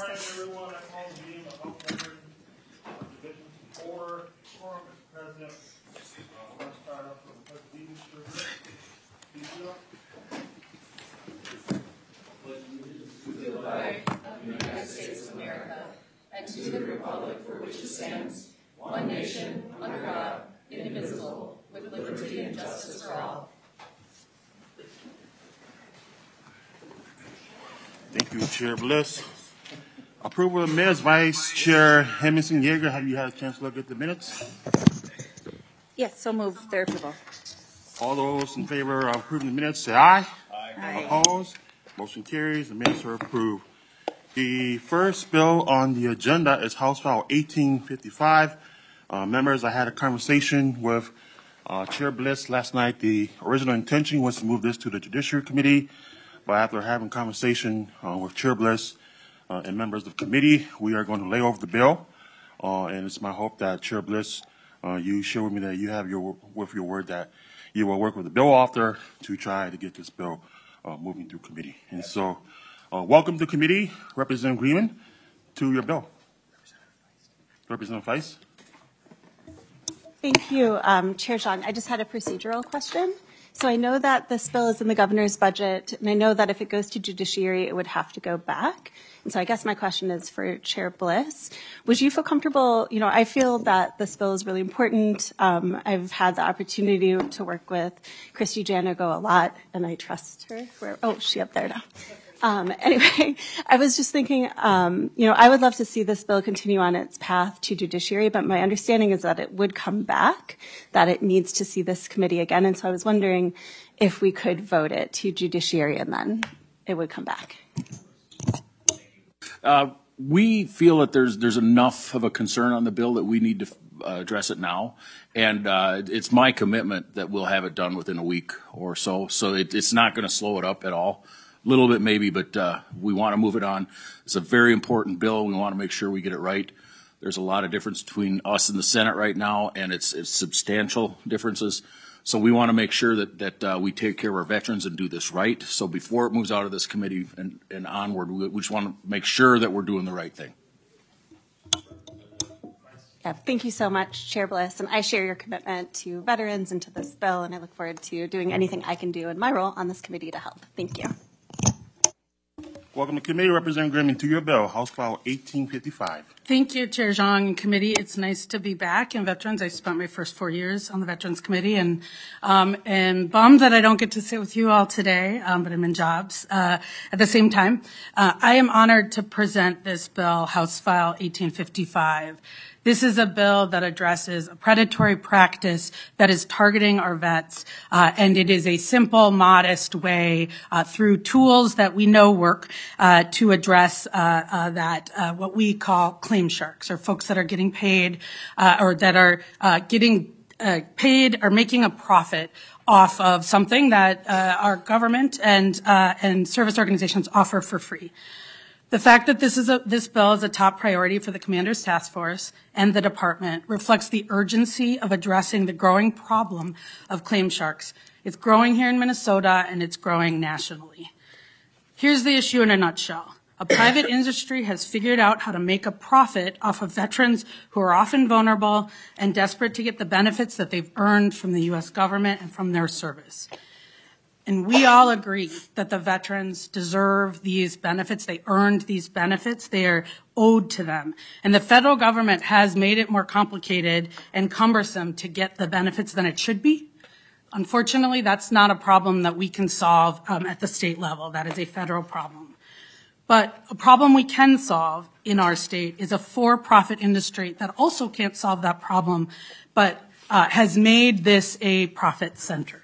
morning, everyone. I call the meeting of Health Veterans Division to order. Quorum is present. We're going to start off with the Pledge of Allegiance. Please do up. To the flag of the United States of America and to the republic for which it stands, one nation, under God, indivisible, with liberty and justice for all. Thank you, Chair Bliss. Approval of minutes, Vice Chair Henderson Yeager. Have you had a chance to look at the minutes? Yes, so move their approval. All those in favor of approving the minutes, say aye. Aye. Opposed? Motion carries. The minutes are approved. The first bill on the agenda is House File 1855. Members, I had a conversation with Chair Bliss last night. The original intention was to move this to the Judiciary Committee, but after having a conversation with Chair Bliss and members of the committee, we are going to lay over the bill. And it's my hope that Chair Bliss, you share with me that you have your word that you will work with the bill author to try to get this bill moving through committee. And so, welcome to committee, Representative Greenman, to your bill. Representative Feist. Thank you, Chair Zhang. I just had a procedural question. So I know that this bill is in the governor's budget, and I know that if it goes to judiciary, it would have to go back. And so I guess my question is for Chair Bliss. Would you feel comfortable, I feel that this bill is really important. I've had the opportunity to work with Christy Janago a lot, and I trust her. She's up there now. Anyway, I was just thinking, I would love to see this bill continue on its path to judiciary, but my understanding is that it would come back, that it needs to see this committee again. And so I was wondering if we could vote it to judiciary and then it would come back. We feel that there's enough of a concern on the bill that we need to address it now. And it's my commitment that we'll have it done within a week or so. So it's not going to slow it up at all. A little bit maybe, but we want to move it on. It's a very important bill. We want to make sure we get it right. There's a lot of difference between us and the Senate right now, and it's substantial differences. So we want to make sure that we take care of our veterans and do this right. So before it moves out of this committee and onward, we just want to make sure that we're doing the right thing. Yeah, thank you so much, Chair Bliss. And I share your commitment to veterans and to this bill, and I look forward to doing anything I can do in my role on this committee to help. Thank you. Welcome to committee, Representative Greenman, to your bill, House File 1855. Thank you, Chair Zhang and committee. It's nice to be back in Veterans. I spent my first 4 years on the Veterans Committee and bummed that I don't get to sit with you all today, but I'm in jobs. At the same time, I am honored to present this bill, House File 1855. This is a bill that addresses a predatory practice that is targeting our vets, and it is a simple, modest way through tools that we know work to address what we call claim sharks, or folks that are getting paid or that are getting paid or making a profit off of something that our government and service organizations offer for free. The fact that this bill is a top priority for the Commander's Task Force and the department reflects the urgency of addressing the growing problem of claim sharks. It's growing here in Minnesota and it's growing nationally. Here's the issue in a nutshell. A private industry has figured out how to make a profit off of veterans who are often vulnerable and desperate to get the benefits that they've earned from the U.S. government and from their service. And we all agree that the veterans deserve these benefits. They earned these benefits. They are owed to them. And the federal government has made it more complicated and cumbersome to get the benefits than it should be. Unfortunately, that's not a problem that we can solve at the state level. That is a federal problem. But a problem we can solve in our state is a for-profit industry that also can't solve that problem, but has made this a profit center.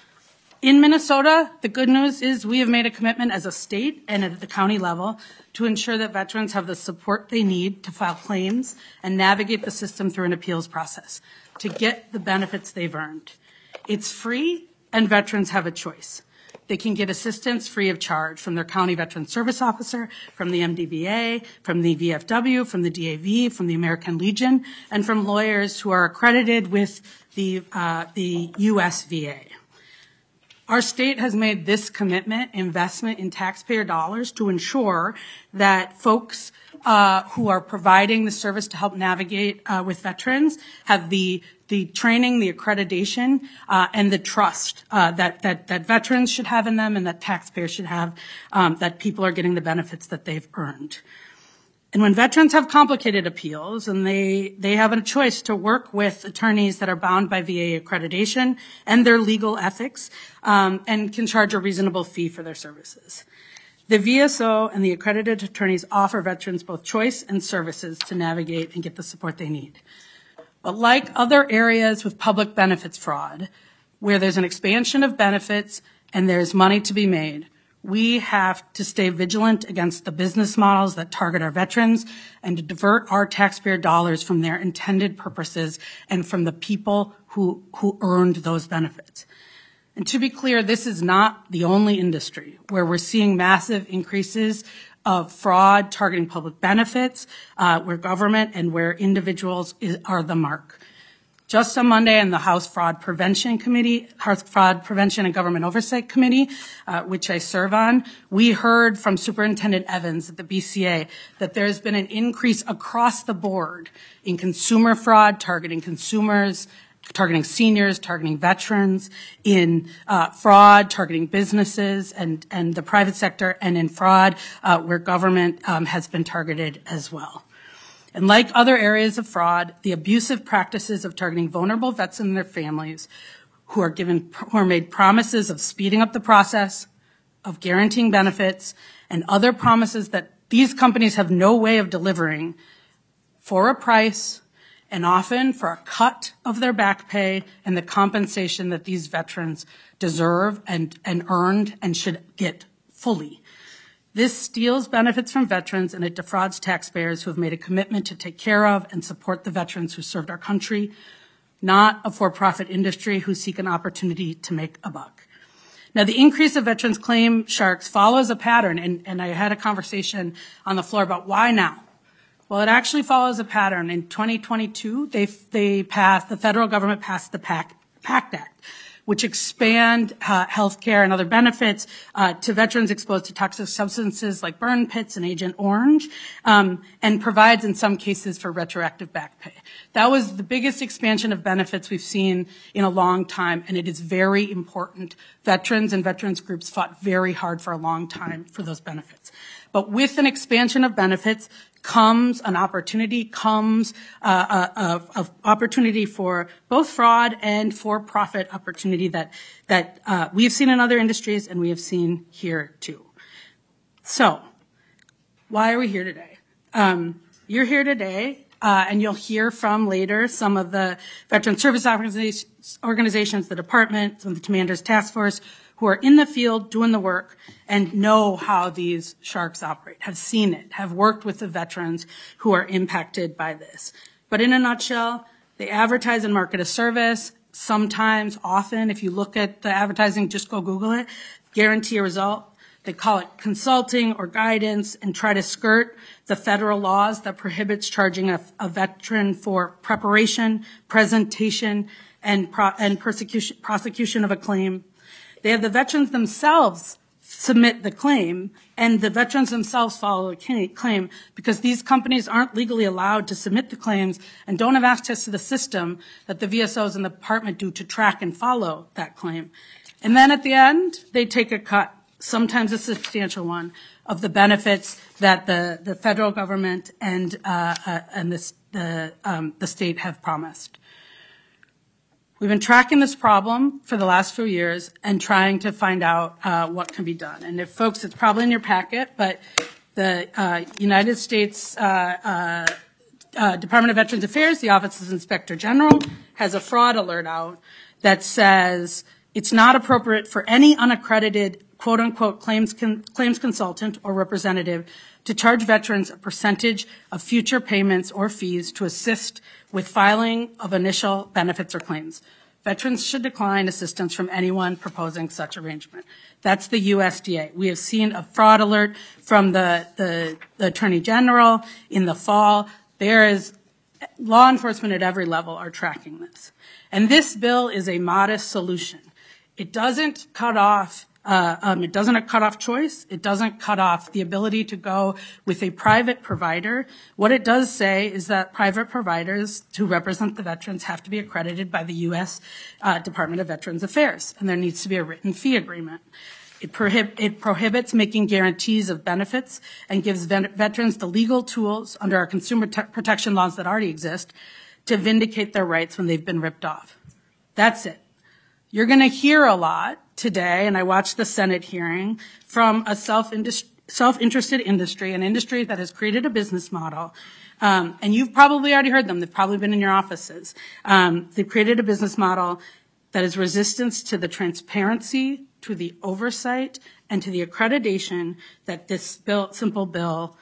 In Minnesota, the good news is we have made a commitment as a state and at the county level to ensure that veterans have the support they need to file claims and navigate the system through an appeals process to get the benefits they've earned. It's free, and veterans have a choice. They can get assistance free of charge from their county veteran service officer, from the MDVA, from the VFW, from the DAV, from the American Legion, and from lawyers who are accredited with the USVA. Our state has made this commitment, investment in taxpayer dollars, to ensure that folks who are providing the service to help navigate with veterans have the training, the accreditation, and the trust that veterans should have in them and that taxpayers should have, that people are getting the benefits that they've earned. And when veterans have complicated appeals and they have a choice to work with attorneys that are bound by VA accreditation and their legal ethics, and can charge a reasonable fee for their services. The VSO and the accredited attorneys offer veterans both choice and services to navigate and get the support they need. But like other areas with public benefits fraud, where there's an expansion of benefits and there's money to be made, we have to stay vigilant against the business models that target our veterans and to divert our taxpayer dollars from their intended purposes and from the people who earned those benefits. And to be clear, this is not the only industry where we're seeing massive increases of fraud targeting public benefits, where government and where individuals are the mark. Just on Monday in the House Fraud Prevention Committee, House Fraud Prevention and Government Oversight Committee, which I serve on, we heard from Superintendent Evans at the BCA that there's been an increase across the board in consumer fraud targeting consumers, targeting seniors, targeting veterans, in fraud targeting businesses and the private sector, and in fraud where government has been targeted as well. And like other areas of fraud, the abusive practices of targeting vulnerable vets and their families who are made promises of speeding up the process, of guaranteeing benefits, and other promises that these companies have no way of delivering for a price and often for a cut of their back pay and the compensation that these veterans deserve and earned and should get fully. This steals benefits from veterans and it defrauds taxpayers who have made a commitment to take care of and support the veterans who served our country, not a for-profit industry who seek an opportunity to make a buck. Now, the increase of veterans claim sharks follows a pattern, and I had a conversation on the floor about why now. Well, it actually follows a pattern. In 2022, the federal government passed the PACT Act, which expand health care and other benefits to veterans exposed to toxic substances like burn pits and Agent Orange, and provides in some cases for retroactive back pay. That was the biggest expansion of benefits we've seen in a long time, and it is very important. Veterans and veterans groups fought very hard for a long time for those benefits. But with an expansion of benefits comes an opportunity, opportunity for both fraud and for-profit opportunity that we have seen in other industries and we have seen here too. So, why are we here today? You're here today, and you'll hear from later some of the veteran service organizations, the department, some of the commander's task force, who are in the field doing the work and know how these sharks operate, have seen it, have worked with the veterans who are impacted by this. But in a nutshell, they advertise and market a service. Sometimes, often, if you look at the advertising, just go Google it, guarantee a result. They call it consulting or guidance and try to skirt the federal laws that prohibits charging a veteran for preparation, presentation, and prosecution of a claim. They have the veterans themselves submit the claim, and the veterans themselves follow the claim because these companies aren't legally allowed to submit the claims and don't have access to the system that the VSOs and the department do to track and follow that claim. And then at the end, they take a cut, sometimes a substantial one, of the benefits that the federal government and the state have promised. We've been tracking this problem for the last few years and trying to find out what can be done. And if folks, it's probably in your packet, but the United States Department of Veterans Affairs, the Office of Inspector General, has a fraud alert out that says it's not appropriate for any unaccredited quote-unquote claims consultant or representative to charge veterans a percentage of future payments or fees to assist with filing of initial benefits or claims. Veterans should decline assistance from anyone proposing such arrangement. That's the USDA. We have seen a fraud alert from the Attorney General in the fall. There is law enforcement at every level are tracking this. And this bill is a modest solution. It doesn't cut off it doesn't cut off choice. It doesn't cut off the ability to go with a private provider. What it does say is that private providers who represent the veterans have to be accredited by the U.S. Department of Veterans Affairs, and there needs to be a written fee agreement. It prohibits making guarantees of benefits and gives veterans the legal tools under our consumer protection laws that already exist to vindicate their rights when they've been ripped off. That's it. You're going to hear a lot today, and I watched the Senate hearing, from a self-interested industry, an industry that has created a business model. And you've probably already heard them. They've probably been in your offices. They've created a business model that is resistance to the transparency, to the oversight, and to the accreditation that this simple bill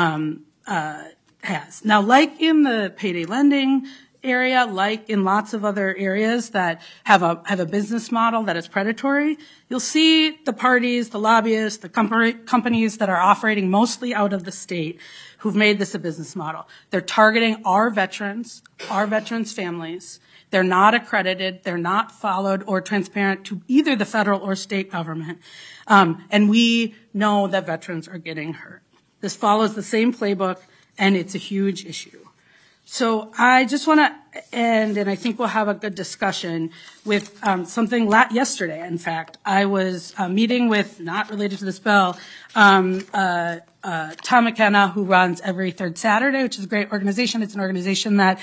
has. Now, like in the payday lending area, like in lots of other areas that have a business model that is predatory, you'll see the parties, the lobbyists, the companies that are operating mostly out of the state who've made this a business model. They're targeting our veterans families. They're not accredited, they're not followed or transparent to either the federal or state government. And we know that veterans are getting hurt. This follows the same playbook, and it's a huge issue. So I just want to end, and I think we'll have a good discussion with something yesterday. In fact, I was meeting with, not related to this bill, Tom McKenna, who runs Every Third Saturday, which is a great organization. It's an organization that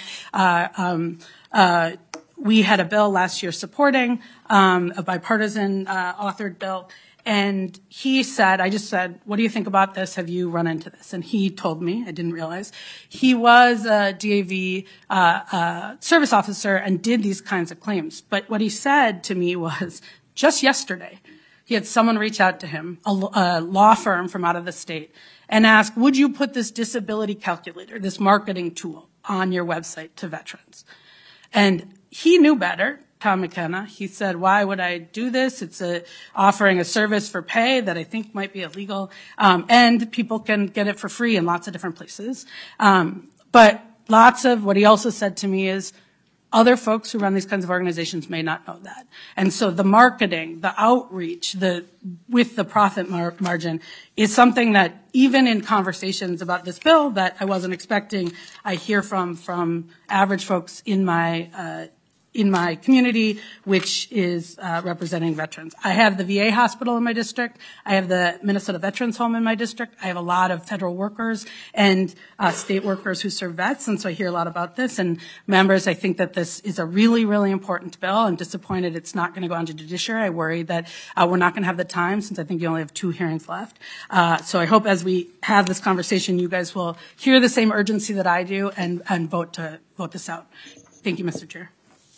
we had a bill last year supporting, a bipartisan authored bill. And he said, I just said, what do you think about this? Have you run into this? And he told me, I didn't realize, he was a DAV service officer and did these kinds of claims. But what he said to me was, just yesterday, he had someone reach out to him, a law firm from out of the state, and ask, would you put this disability calculator, this marketing tool, on your website to veterans? And he knew better. Tom McKenna. He said, why would I do this? It's offering a service for pay that I think might be illegal, and people can get it for free in lots of different places. But lots of what he also said to me is other folks who run these kinds of organizations may not know that. And so the marketing, the outreach, with the profit margin is something that even in conversations about this bill that I wasn't expecting, I hear from average folks in my community, which is representing veterans. I have the VA hospital in my district. I have the Minnesota Veterans Home in my district. I have a lot of federal workers and state workers who serve vets, and so I hear a lot about this. And members, I think that this is a really, really important bill. I'm disappointed it's not going to go on to judiciary. I worry that we're not going to have the time, since I think you only have 2 hearings left. So I hope as we have this conversation, you guys will hear the same urgency that I do and vote this out. Thank you, Mr. Chair.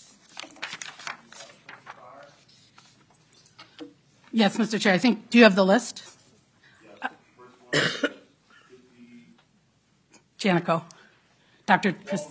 Yes, Mr. Chair. Do you have the list? Janico. Dr. Chris.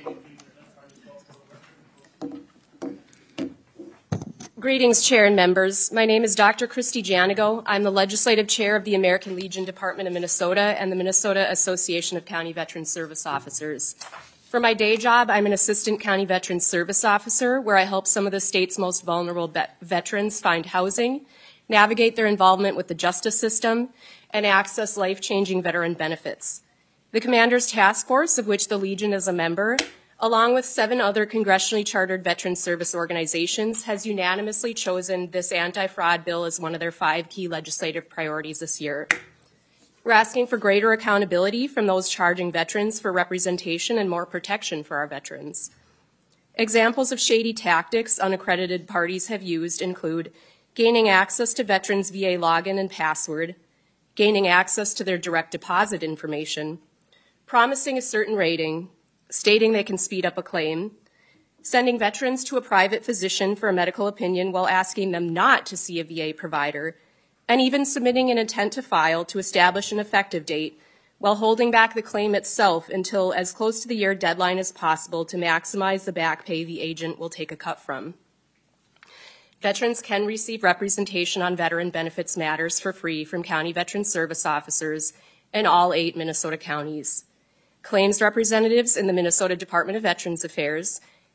Greetings, Chair and members. My name is Dr. Christy Janigo. I'm the Legislative Chair of the American Legion Department of Minnesota and the Minnesota Association of County Veteran Service Officers. For my day job, I'm an Assistant County Veteran Service Officer, where I help some of the state's most vulnerable veterans find housing, navigate their involvement with the justice system, and access life-changing veteran benefits. The Commander's Task Force, of which the Legion is a member, along with 7 other congressionally chartered veteran service organizations, has unanimously chosen this anti-fraud bill as one of their 5 key legislative priorities this year. We're asking for greater accountability from those charging veterans for representation and more protection for our veterans. Examples of shady tactics unaccredited parties have used include gaining access to veterans' VA login and password, gaining access to their direct deposit information, promising a certain rating, stating they can speed up a claim, sending veterans to a private physician for a medical opinion while asking them not to see a VA provider, and even submitting an intent to file to establish an effective date while holding back the claim itself until as close to the year deadline as possible to maximize the back pay the agent will take a cut from. Veterans can receive representation on veteran benefits matters for free from county veteran service officers in all 8 Minnesota counties. Claims representatives in the Minnesota Department of Veterans Affairs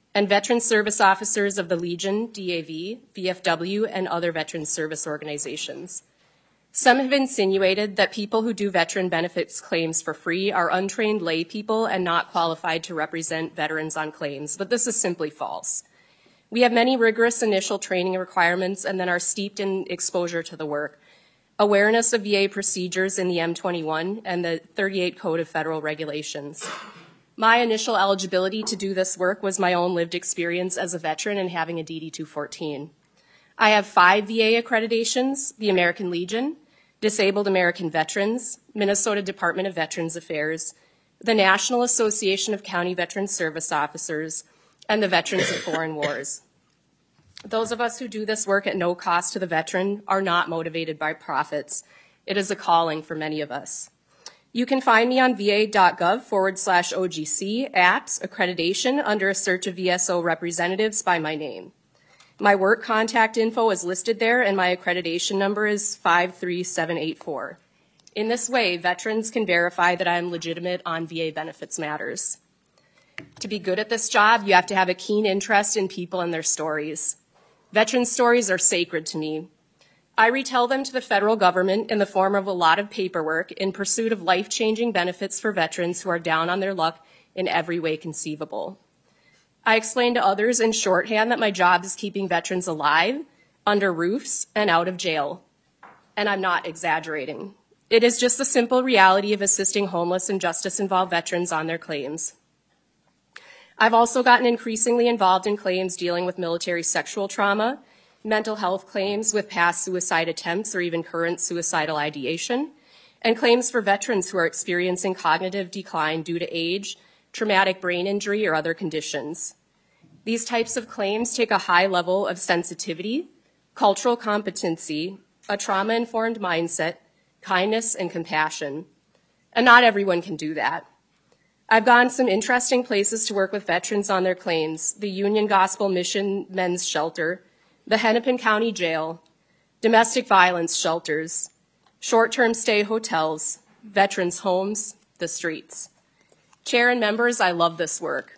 and veteran service officers of the Legion, DAV, VFW, and other veteran service organizations. Some have insinuated that people who do veteran benefits claims for free are untrained lay people and not qualified to represent veterans on claims, but this is simply false. We have many rigorous initial training requirements and then are steeped in exposure to the work, awareness of VA procedures in the M21 and the 38 Code of Federal Regulations. My initial eligibility to do this work was my own lived experience as a veteran and having a DD-214. I have 5 VA accreditations: the American Legion, Disabled American Veterans, Minnesota Department of Veterans Affairs, the National Association of County Veteran Service Officers, and the Veterans of Foreign Wars. Those of us who do this work at no cost to the veteran are not motivated by profits. It is a calling for many of us. You can find me on va.gov/OGC at accreditation under a search of VSO representatives by my name. My work contact info is listed there, and my accreditation number is 53784. In this way, veterans can verify that I am legitimate on VA benefits matters. To be good at this job, you have to have a keen interest in people and their stories. Veteran stories are sacred to me. I retell them to the federal government in the form of a lot of paperwork in pursuit of life-changing benefits for veterans who are down on their luck in every way conceivable. I explain to others in shorthand that my job is keeping veterans alive, under roofs, and out of jail. And I'm not exaggerating. It is just the simple reality of assisting homeless and justice-involved veterans on their claims. I've also gotten increasingly involved in claims dealing with military sexual trauma, mental health claims with past suicide attempts or even current suicidal ideation, and claims for veterans who are experiencing cognitive decline due to age, traumatic brain injury, or other conditions. These types of claims take a high level of sensitivity, cultural competency, a trauma-informed mindset, kindness, and compassion. And not everyone can do that. I've gone some interesting places to work with veterans on their claims: the Union Gospel Mission Men's Shelter, the Hennepin County Jail, domestic violence shelters, short-term stay hotels, veterans' homes, the streets. Chair and members, I love this work.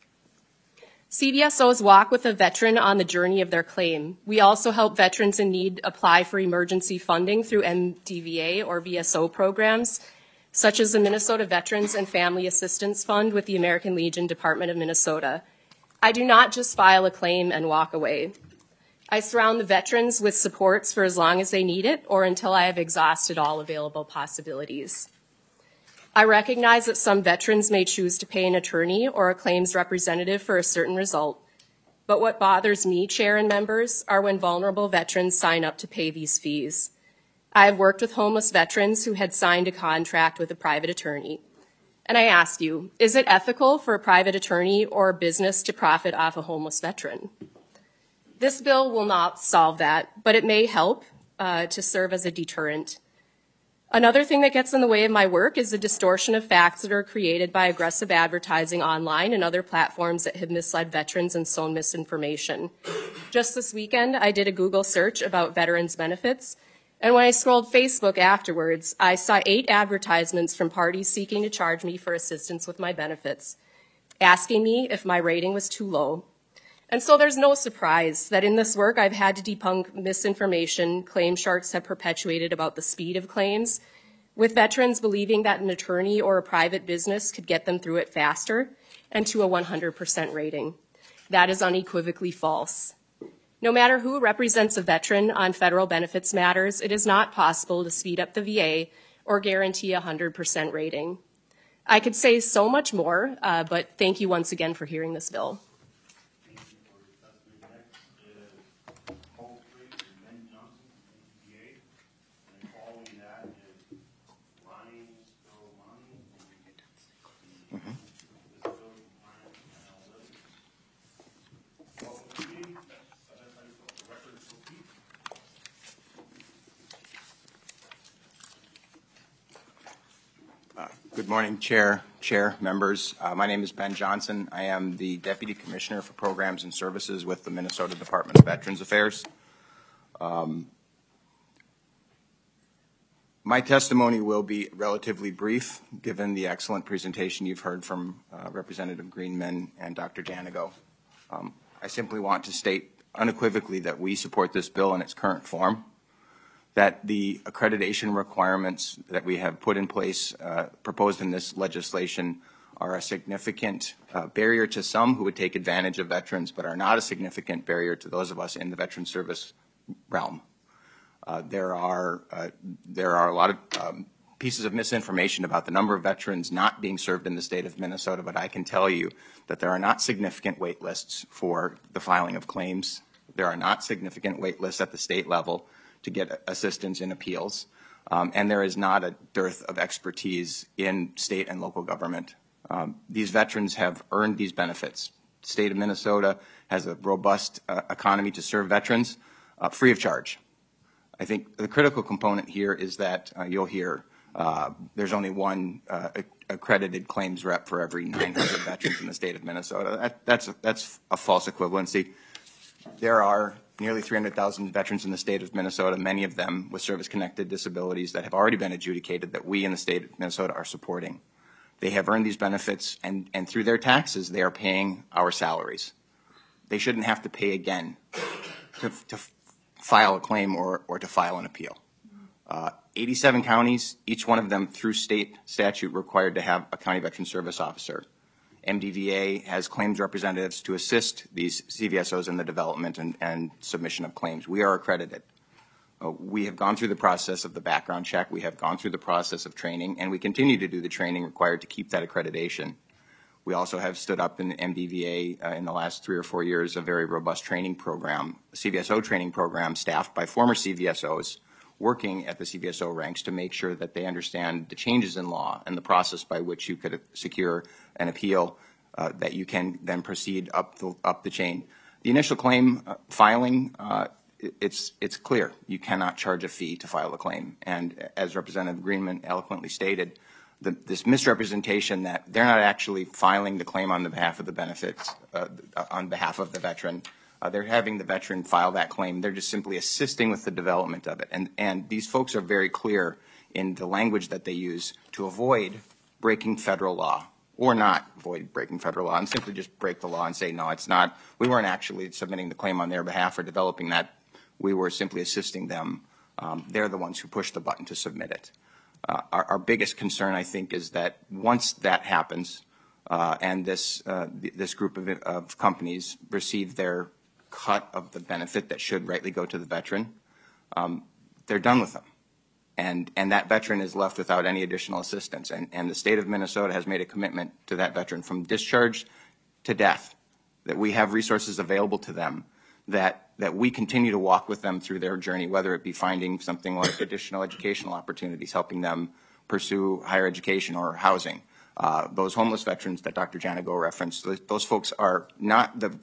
CVSOs walk with a veteran on the journey of their claim. We also help veterans in need apply for emergency funding through MDVA or VSO programs, such as the Minnesota Veterans and Family Assistance Fund with the American Legion Department of Minnesota. I do not just file a claim and walk away. I surround the veterans with supports for as long as they need it or until I have exhausted all available possibilities. I recognize that some veterans may choose to pay an attorney or a claims representative for a certain result, but what bothers me, Chair and members, are when vulnerable veterans sign up to pay these fees. I have worked with homeless veterans who had signed a contract with a private attorney. And I ask you, is it ethical for a private attorney or a business to profit off a homeless veteran? This bill will not solve that, but it may help to serve as a deterrent. Another thing that gets in the way of my work is the distortion of facts that are created by aggressive advertising online and other platforms that have misled veterans and sown misinformation. Just this weekend, I did a Google search about veterans' benefits, and when I scrolled Facebook afterwards, I saw 8 advertisements from parties seeking to charge me for assistance with my benefits, asking me if my rating was too low. And so there's no surprise that in this work I've had to debunk misinformation claim sharks have perpetuated about the speed of claims, with veterans believing that an attorney or a private business could get them through it faster and to a 100% rating. That is unequivocally false. No matter who represents a veteran on federal benefits matters, it is not possible to speed up the VA or guarantee a 100% rating. I could say so much more, but thank you once again for hearing this bill. Good morning, Chair, members. My name is Ben Johnson. I am the Deputy Commissioner for Programs and Services with the Minnesota Department of Veterans Affairs. My testimony will be relatively brief, given the excellent presentation you've heard from Representative Greenman and Dr. Janigo. I simply want to state unequivocally that we support this bill in its current form, that the accreditation requirements that we have put in place, proposed in this legislation, are a significant barrier to some who would take advantage of veterans, but are not a significant barrier to those of us in the veteran service realm. There are a lot of pieces of misinformation about the number of veterans not being served in the state of Minnesota, but I can tell you that there are not significant wait lists for the filing of claims. There are not significant wait lists at the state level to get assistance in appeals, and there is not a dearth of expertise in state and local government. These veterans have earned these benefits. The state of Minnesota has a robust economy to serve veterans free of charge. I think the critical component here is that you'll hear there's only one accredited claims rep for every 900 veterans in the state of Minnesota. That's a false equivalency. There are nearly 300,000 veterans in the state of Minnesota, many of them with service-connected disabilities that have already been adjudicated that we in the state of Minnesota are supporting. They have earned these benefits, and through their taxes, they are paying our salaries. They shouldn't have to pay again to file a claim or to file an appeal. 87 counties, each one of them through state statute required to have a county veteran service officer. MDVA has claims representatives to assist these CVSOs in the development and submission of claims. We are accredited. We have gone through the process of the background check. We have gone through the process of training, and we continue to do the training required to keep that accreditation. We also have stood up in MDVA in the last 3 or 4 years a very robust training program, a CVSO training program staffed by former CVSOs working at the CVSO ranks to make sure that they understand the changes in law and the process by which you could secure an appeal that you can then proceed up the chain. The initial claim filing, it's clear. You cannot charge a fee to file a claim. And as Representative Greenman eloquently stated, this misrepresentation that they're not actually filing the claim on behalf of the benefits, on behalf of the veteran. They're having the veteran file that claim. They're just simply assisting with the development of it. And these folks are very clear in the language that they use to avoid breaking federal law, or not avoid breaking federal law, and simply just break the law and say, no, it's not. We weren't actually submitting the claim on their behalf or developing that. We were simply assisting them. They're the ones who pushed the button to submit it. Our biggest concern, I think, is that once that happens and this group of companies receive their cut of the benefit that should rightly go to the veteran, they're done with them. And that veteran is left without any additional assistance. And the state of Minnesota has made a commitment to that veteran from discharge to death, that we have resources available to them, that we continue to walk with them through their journey, whether it be finding something like additional educational opportunities, helping them pursue higher education or housing. Those homeless veterans that Dr. Janago referenced, those folks are not the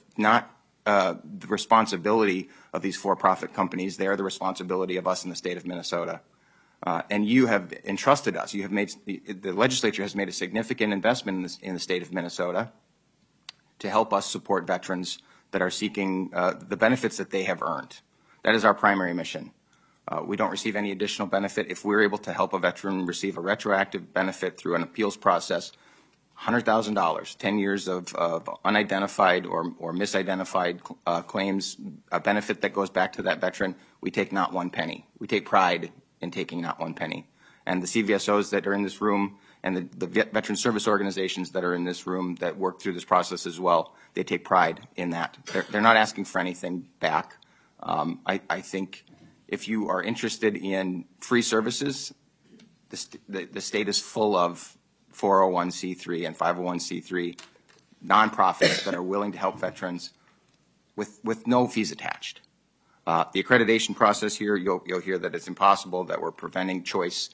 responsibility of these for-profit companies. They are the responsibility of us in the state of Minnesota. And you have entrusted us. You have made, the legislature has made a significant investment in the state of Minnesota to help us support veterans that are seeking the benefits that they have earned. That is our primary mission. We don't receive any additional benefit. If we're able to help a veteran receive a retroactive benefit through an appeals process, $100,000, 10 years of unidentified or misidentified claims, a benefit that goes back to that veteran, we take not one penny. We take pride in taking not one penny. And the CVSOs that are in this room and the veteran service organizations that are in this room that work through this process as well, they take pride in that. They're not asking for anything back. I think if you are interested in free services, the state is full of 401c3 and 501c3 nonprofits that are willing to help veterans with no fees attached. The accreditation process here, you'll hear that it's impossible, that we're preventing choice.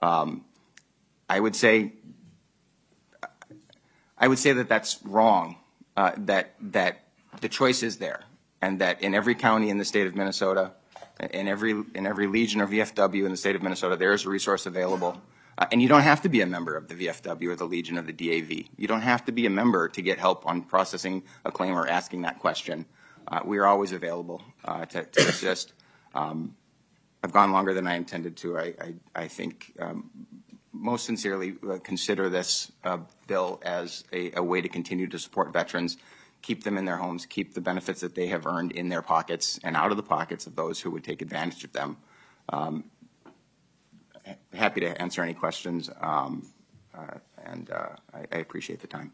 I would say that that's wrong, that the choice is there, and that in every county in the state of Minnesota, in every legion or VFW in the state of Minnesota, there is a resource available. And you don't have to be a member of the VFW or the Legion of the DAV. You don't have to be a member to get help on processing a claim or asking that question. We are always available to assist. I've gone longer than I intended to. I think most sincerely consider this bill as a way to continue to support veterans. keep them in their homes, keep the benefits that they have earned in their pockets and out of the pockets of those who would take advantage of them. Happy to answer any questions, and I appreciate the time.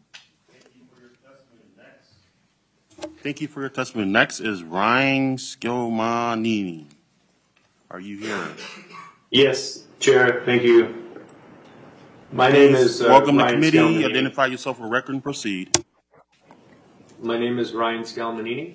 Thank you for your testimony. Next is Ryan Skilmanini. Are you here? Yes, Chair. Thank you. My name is Welcome to Ryan committee. Scalmanini. Identify yourself for record and proceed. My name is Ryan Scalmanini.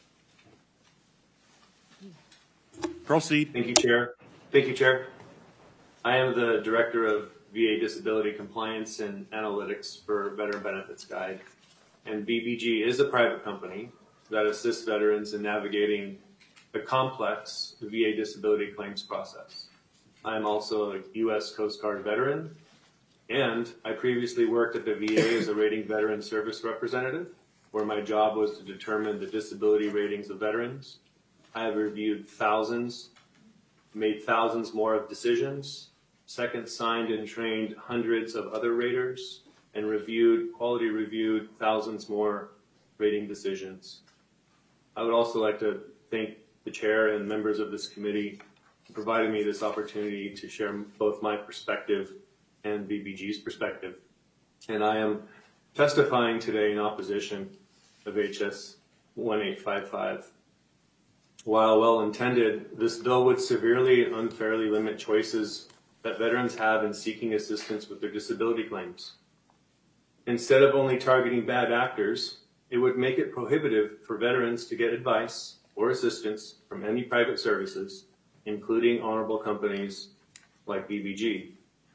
Proceed. Thank you, Chair. Thank you, Chair. I am the Director of VA Disability Compliance and Analytics for Veteran Benefits Guide, and VBG is a private company that assists veterans in navigating the complex VA disability claims process. I am also a U.S. Coast Guard veteran, and I previously worked at the VA as a rating veteran service representative, where my job was to determine the disability ratings of veterans. I have reviewed thousands, made thousands more of decisions, second signed and trained hundreds of other raters, and quality reviewed thousands more rating decisions. I would also like to thank the chair and members of this committee for providing me this opportunity to share both my perspective and VBG's perspective. And I am testifying today in opposition of HS 1855. While well-intended, this bill would severely and unfairly limit choices that veterans have in seeking assistance with their disability claims. Instead of only targeting bad actors, it would make it prohibitive for veterans to get advice or assistance from any private services, including honorable companies like VBG.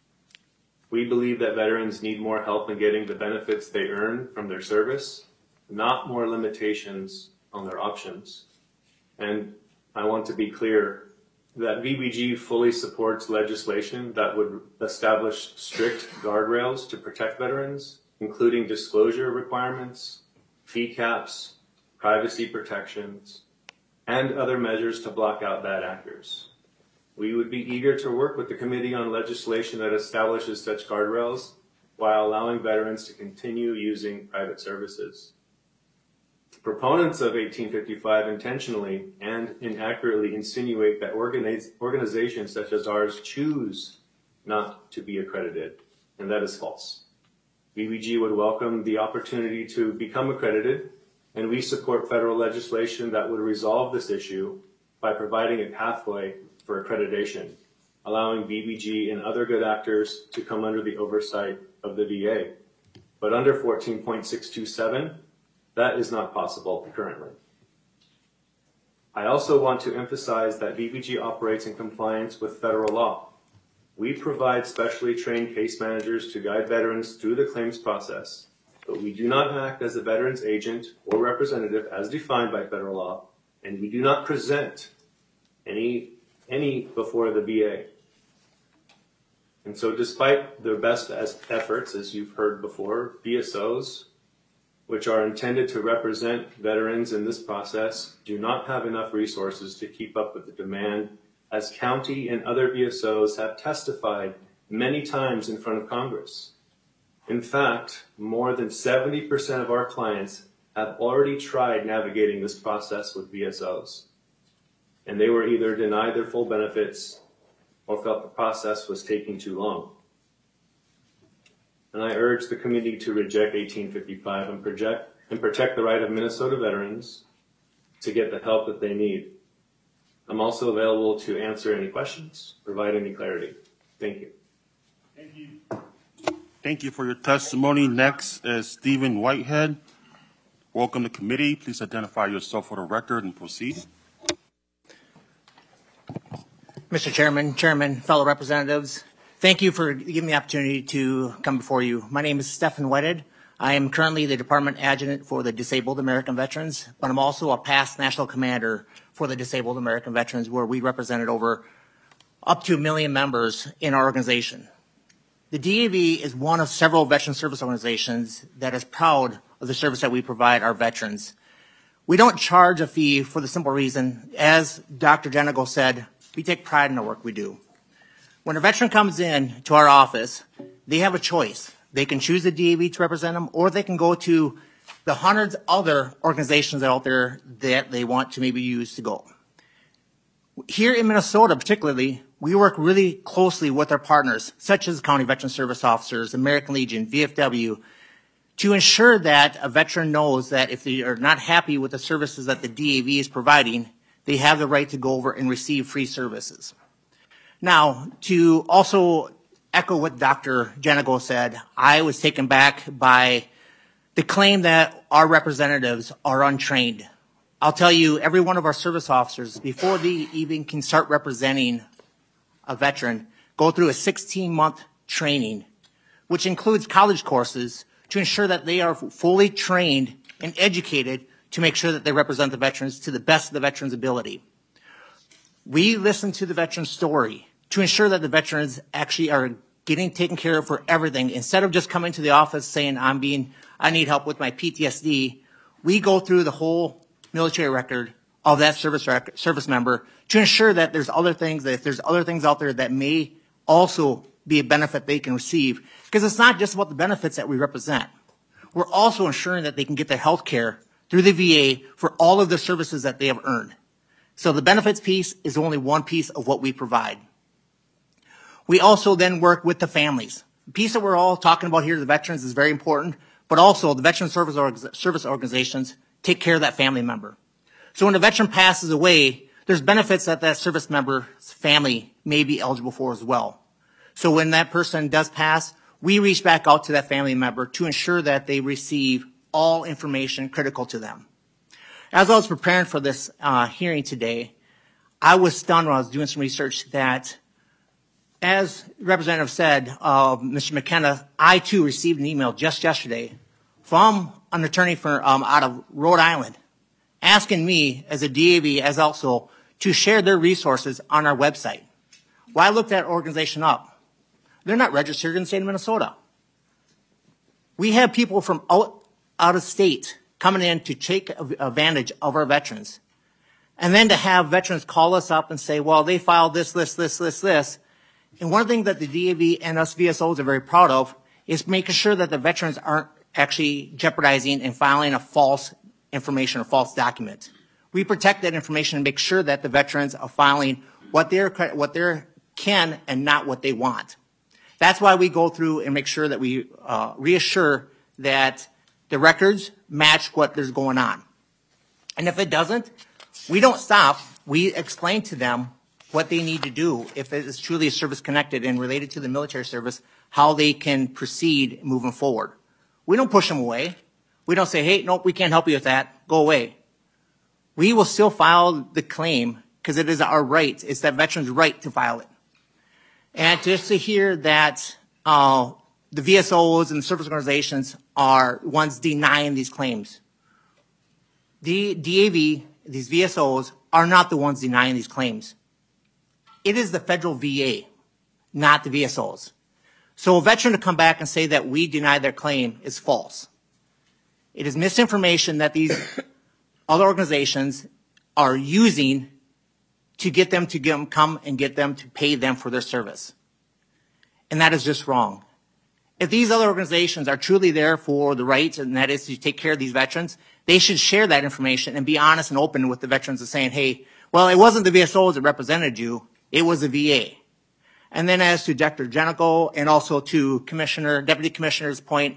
We believe that veterans need more help in getting the benefits they earn from their service, not more limitations on their options. And I want to be clear that VBG fully supports legislation that would establish strict guardrails to protect veterans, including disclosure requirements, fee caps, privacy protections, and other measures to block out bad actors. We would be eager to work with the committee on legislation that establishes such guardrails while allowing veterans to continue using private services. Proponents of 1855 intentionally and inaccurately insinuate that organizations such as ours choose not to be accredited, and that is false. VBG would welcome the opportunity to become accredited, and we support federal legislation that would resolve this issue by providing a pathway for accreditation, allowing VBG and other good actors to come under the oversight of the VA. But under 14.627, that is not possible currently. I also want to emphasize that VBG operates in compliance with federal law. We provide specially trained case managers to guide veterans through the claims process, but we do not act as a veteran's agent or representative as defined by federal law, and we do not present any before the VA. And so despite their best efforts, as you've heard before, VSOs, which are intended to represent veterans in this process, do not have enough resources to keep up with the demand, as county and other VSOs have testified many times in front of Congress. In fact, more than 70% of our clients have already tried navigating this process with VSOs, and they were either denied their full benefits or felt the process was taking too long. And I urge the committee to reject 1855 and protect the right of Minnesota veterans to get the help that they need. I'm also available to answer any questions, provide any clarity. Thank you. Thank you. Thank you for your testimony. Next is Stephen Whitehead. Welcome to committee. Please identify yourself for the record and proceed. Mr. Chairman, fellow representatives, thank you for giving me the opportunity to come before you. My name is Stephen Whitehead. I am currently the Department Adjutant for the Disabled American Veterans, but I'm also a past National Commander for the Disabled American Veterans, where we represented up to 1 million members in our organization. The DAV is one of several veteran service organizations that is proud of the service that we provide our veterans. We don't charge a fee for the simple reason, as Dr. Jenigal said, we take pride in the work we do. When a veteran comes in to our office, they have a choice. They can choose the DAV to represent them, or they can go to the hundreds of other organizations out there that they want to maybe use to go. Here in Minnesota particularly, we work really closely with our partners, such as County Veteran Service Officers, American Legion, VFW, to ensure that a veteran knows that if they are not happy with the services that the DAV is providing, they have the right to go over and receive free services. Now, to also echo what Dr. Jenigo said, I was taken back by the claim that our representatives are untrained. I'll tell you, every one of our service officers, before they even can start representing a veteran, go through a 16-month training, which includes college courses, to ensure that they are fully trained and educated to make sure that they represent the veterans to the best of the veterans' ability. We listen to the veteran's story to ensure that the veterans actually are getting taken care of for everything. Instead of just coming to the office saying, I need help with my PTSD, we go through the whole military record of that service member to ensure that there's other things, that if there's other things out there that may also be a benefit they can receive. Because it's not just about the benefits that we represent. We're also ensuring that they can get their health care through the VA for all of the services that they have earned. So the benefits piece is only one piece of what we provide. We also then work with the families. The piece that we're all talking about here, the veterans, is very important, but also the veteran service organizations take care of that family member. So when a veteran passes away, there's benefits that that service member's family may be eligible for as well. So when that person does pass, we reach back out to that family member to ensure that they receive all information critical to them. As I was preparing for this hearing today, I was stunned when I was doing some research that, as the representative said, Mr. McKenna, I too received an email just yesterday from an attorney out of Rhode Island asking me as a DAV, as also, to share their resources on our website. Well, I looked that organization up. They're not registered in the state of Minnesota. We have people from out of state coming in to take advantage of our veterans. And then to have veterans call us up and say, well, they filed this. And one thing that the DAV and us VSOs are very proud of is making sure that the veterans aren't actually jeopardizing and filing a false information or false document. We protect that information and make sure that the veterans are filing what they can and not what they want. That's why we go through and make sure that we reassure that the records match what is going on. And if it doesn't, we don't stop. We explain to them what they need to do if it is truly a service connected and related to the military service, how they can proceed moving forward. We don't push them away. We don't say, hey, nope, we can't help you with that. Go away. We will still file the claim because it is our right. It's that veteran's right to file it. And just to hear that the VSOs and the service organizations are ones denying these claims. The DAV, these VSOs, are not the ones denying these claims. It is the federal VA, not the VSOs. So a veteran to come back and say that we deny their claim is false. It is misinformation that these other organizations are using to get them to come and get them to pay them for their service. And that is just wrong. If these other organizations are truly there for the rights, and that is to take care of these veterans, they should share that information and be honest and open with the veterans and saying, hey, well, it wasn't the VSOs that represented you, it was the VA. And then as to Dr. Jenigo and also to Deputy Commissioner's point,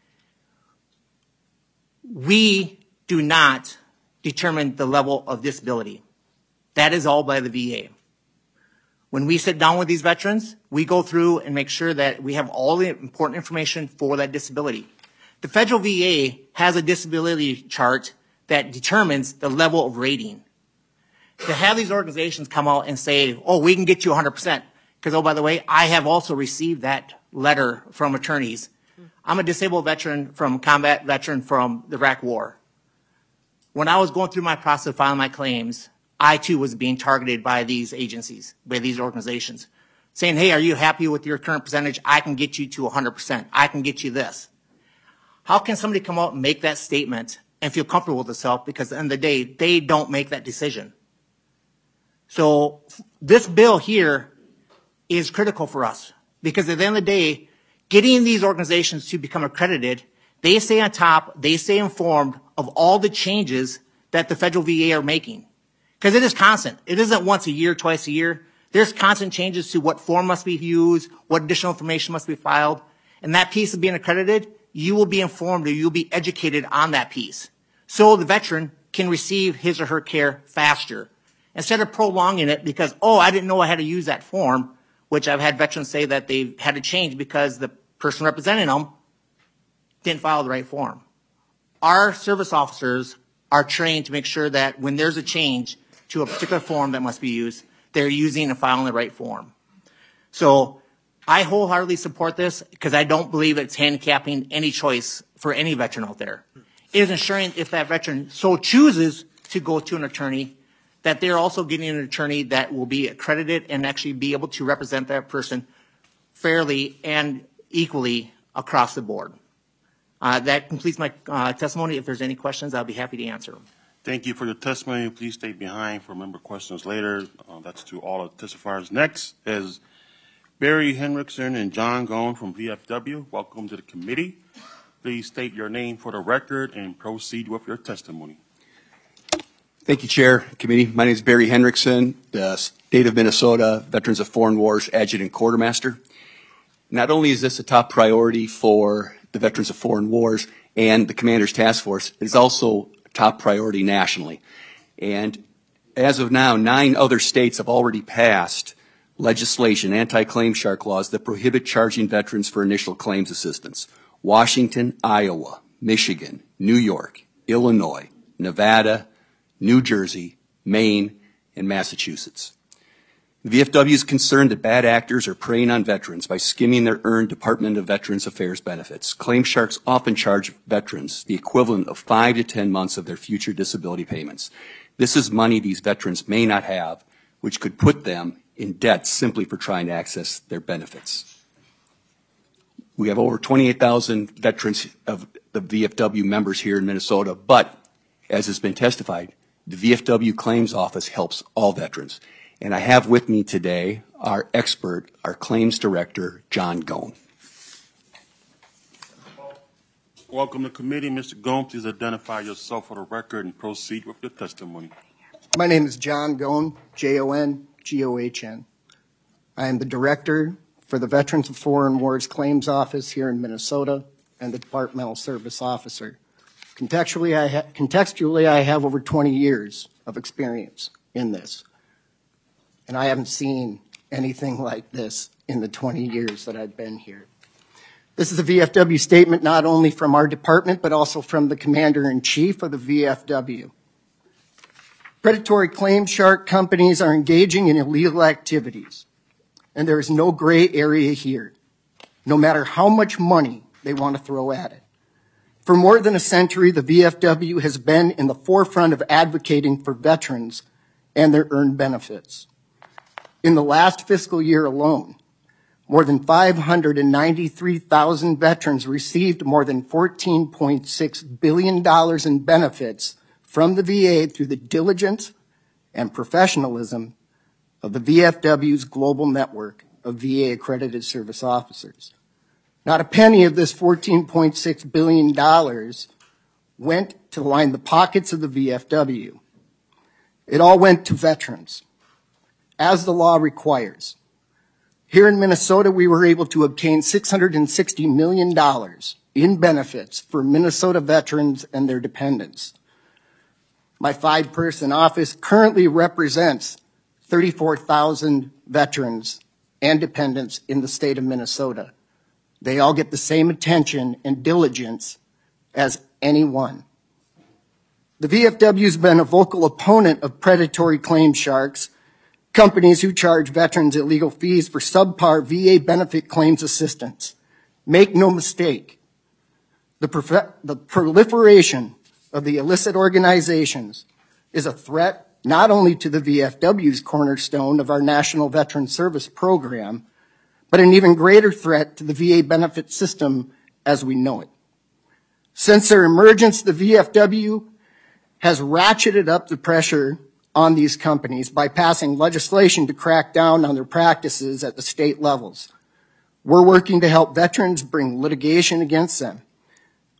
we do not determine the level of disability. That is all by the VA. When we sit down with these veterans, we go through and make sure that we have all the important information for that disability. The federal VA has a disability chart that determines the level of rating. To have these organizations come out and say, oh, we can get you 100%, because, oh, by the way, I have also received that letter from attorneys. I'm a disabled veteran combat veteran from the Iraq War. When I was going through my process of filing my claims, I too was being targeted by these agencies, by these organizations, saying, hey, are you happy with your current percentage? I can get you to 100%. I can get you this. How can somebody come out and make that statement and feel comfortable with themselves? Because at the end of the day, they don't make that decision. So this bill here is critical for us because at the end of the day, getting these organizations to become accredited They stay on top, they stay informed of all the changes that the federal VA are making. Because it is constant. It isn't once a year, twice a year. There's constant changes to what form must be used, what additional information must be filed. And that piece of being accredited, you will be informed or you'll be educated on that piece. So the veteran can receive his or her care faster. Instead of prolonging it because, oh, I didn't know I had to use that form, which I've had veterans say that they had to change because the person representing them didn't file the right form. Our service officers are trained to make sure that when there's a change to a particular form that must be used, they're using and filing the right form. So I wholeheartedly support this because I don't believe it's handicapping any choice for any veteran out there. It is ensuring if that veteran so chooses to go to an attorney, that they're also getting an attorney that will be accredited and actually be able to represent that person fairly and equally across the board. That completes my testimony. If there's any questions, I'll be happy to answer them. Thank you for your testimony. Please stay behind for member questions later. That's to all of the testifiers. Next is Barry Henriksen and John Gone from VFW. Welcome to the committee. Please state your name for the record and proceed with your testimony. Thank you, Chair, Committee. My name is Barry Henriksen, the State of Minnesota Veterans of Foreign Wars Adjutant Quartermaster. Not only is this a top priority for the Veterans of Foreign Wars and the Commander's Task Force, it is also a top priority nationally. And as of now, 9 other states have already passed legislation, anti-claim shark laws, that prohibit charging veterans for initial claims assistance. Washington, Iowa, Michigan, New York, Illinois, Nevada, New Jersey, Maine, and Massachusetts. The VFW is concerned that bad actors are preying on veterans by skimming their earned Department of Veterans Affairs benefits. Claim sharks often charge veterans the equivalent of 5 to 10 months of their future disability payments. This is money these veterans may not have, which could put them in debt simply for trying to access their benefits. We have over 28,000 veterans of the VFW members here in Minnesota, but as has been testified, the VFW Claims Office helps all veterans. And I have with me today our expert, our claims director, John Gone. Welcome to committee. Mr. Gone, please identify yourself for the record and proceed with your testimony. My name is John Gone, Jon-Gohn. I am the director for the Veterans of Foreign Wars Claims Office here in Minnesota and the Departmental Service Officer. Contextually, I have over 20 years of experience in this. And I haven't seen anything like this in the 20 years that I've been here. This is a VFW statement not only from our department, but also from the Commander-in-Chief of the VFW. Predatory claim shark companies are engaging in illegal activities, and there is no gray area here, no matter how much money they want to throw at it. For more than a century, the VFW has been in the forefront of advocating for veterans and their earned benefits. In the last fiscal year alone, more than 593,000 veterans received more than $14.6 billion in benefits from the VA through the diligence and professionalism of the VFW's global network of VA-accredited service officers. Not a penny of this $14.6 billion went to line the pockets of the VFW. It all went to veterans, as the law requires. Here in Minnesota, we were able to obtain $660 million in benefits for Minnesota veterans and their dependents. My 5-person office currently represents 34,000 veterans and dependents in the state of Minnesota. They all get the same attention and diligence as anyone. The VFW has been a vocal opponent of predatory claim sharks, companies who charge veterans illegal fees for subpar VA benefit claims assistance. Make no mistake, the proliferation of the illicit organizations is a threat not only to the VFW's cornerstone of our National Veteran Service Program, but an even greater threat to the VA benefit system as we know it. Since their emergence, the VFW has ratcheted up the pressure on these companies by passing legislation to crack down on their practices at the state levels. We're working to help veterans bring litigation against them.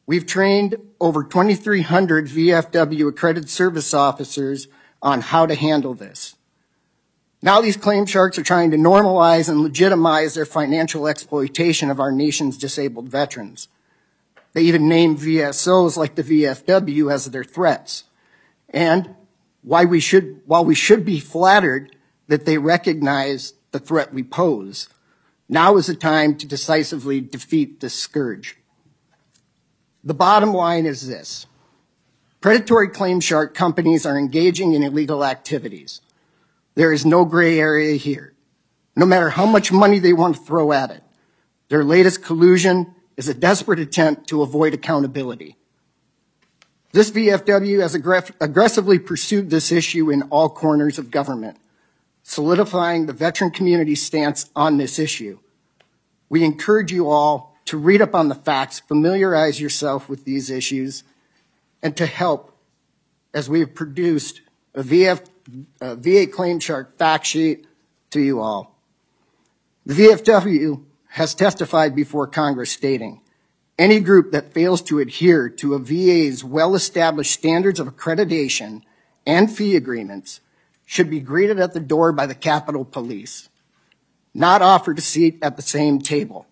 We've trained over 2,300 VFW accredited service officers on how to handle this. Now these claim sharks are trying to normalize and legitimize their financial exploitation of our nation's disabled veterans. They even name VSOs like the VFW as their threats. And while we should be flattered that they recognize the threat we pose, now is the time to decisively defeat this scourge. The bottom line is this. Predatory claim shark companies are engaging in illegal activities. There is no gray area here, no matter how much money they want to throw at it. Their latest collusion is a desperate attempt to avoid accountability. This VFW has aggressively pursued this issue in all corners of government, solidifying the veteran community's stance on this issue. We encourage you all to read up on the facts, familiarize yourself with these issues, and to help as we have produced a VA claim shark fact sheet to you all. The VFW has testified before Congress stating, any group that fails to adhere to a VA's well-established standards of accreditation and fee agreements should be greeted at the door by the Capitol Police, not offered a seat at the same table.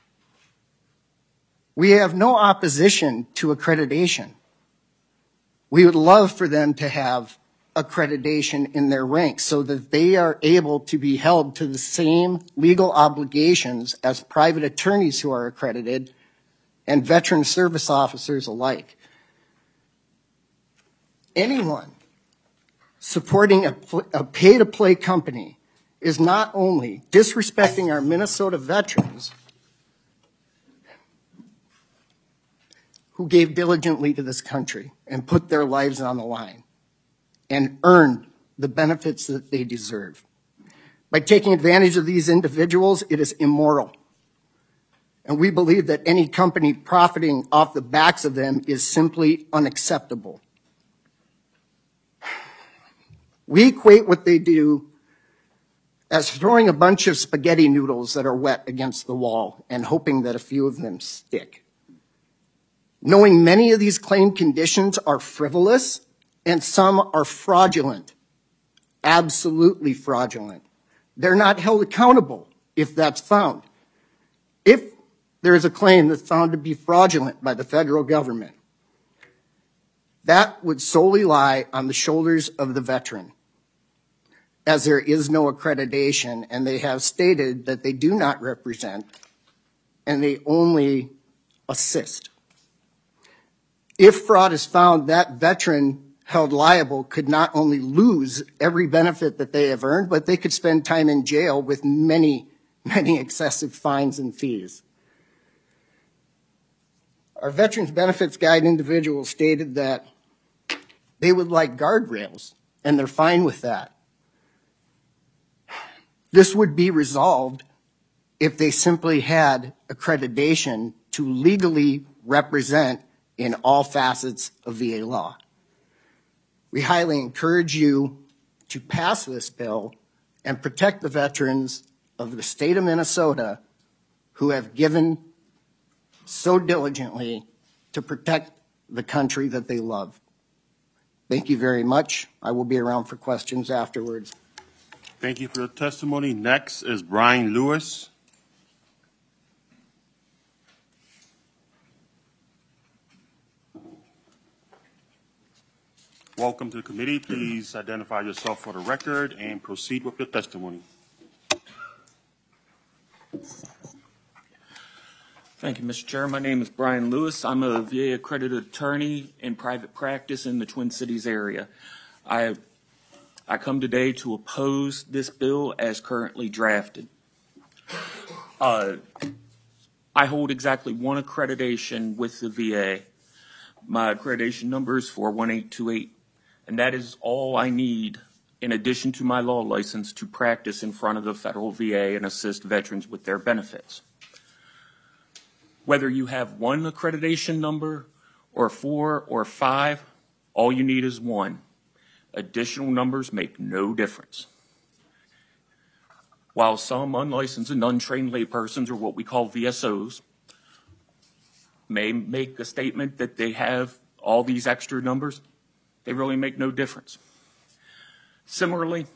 We have no opposition to accreditation. We would love for them to have accreditation in their ranks so that they are able to be held to the same legal obligations as private attorneys who are accredited and veteran service officers alike. Anyone supporting a pay-to-play company is not only disrespecting our Minnesota veterans who gave diligently to this country and put their lives on the line and earned the benefits that they deserve. By taking advantage of these individuals, it is immoral. And we believe that any company profiting off the backs of them is simply unacceptable. We equate what they do as throwing a bunch of spaghetti noodles that are wet against the wall and hoping that a few of them stick. Knowing many of these claim conditions are frivolous and some are fraudulent, absolutely fraudulent. They're not held accountable if that's found. If there is a claim that's found to be fraudulent by the federal government, that would solely lie on the shoulders of the veteran, as there is no accreditation, and they have stated that they do not represent, and they only assist. If fraud is found, that veteran held liable could not only lose every benefit that they have earned, but they could spend time in jail with many, many excessive fines and fees. Our Veterans Benefits Guide individuals stated that they would like guardrails, and they're fine with that. This would be resolved if they simply had accreditation to legally represent in all facets of VA law. We highly encourage you to pass this bill and protect the veterans of the state of Minnesota who have given so diligently to protect the country that they love. Thank you very much. I will be around for questions afterwards. Thank you for your testimony. Next is Brian Lewis. Welcome to the committee. Please identify yourself for the record and proceed with your testimony. Thank you, Mr. Chair. My name is Brian Lewis. I'm a VA accredited attorney in private practice in the Twin Cities area. I come today to oppose this bill as currently drafted. I hold exactly one accreditation with the VA. My accreditation number is 41828, and that is all I need in addition to my law license to practice in front of the federal VA and assist veterans with their benefits. Whether you have one accreditation number or 4 or 5, all you need is one. Additional numbers make no difference. While some unlicensed and untrained laypersons, or what we call VSOs, may make a statement that they have all these extra numbers. They really make no difference. Similarly,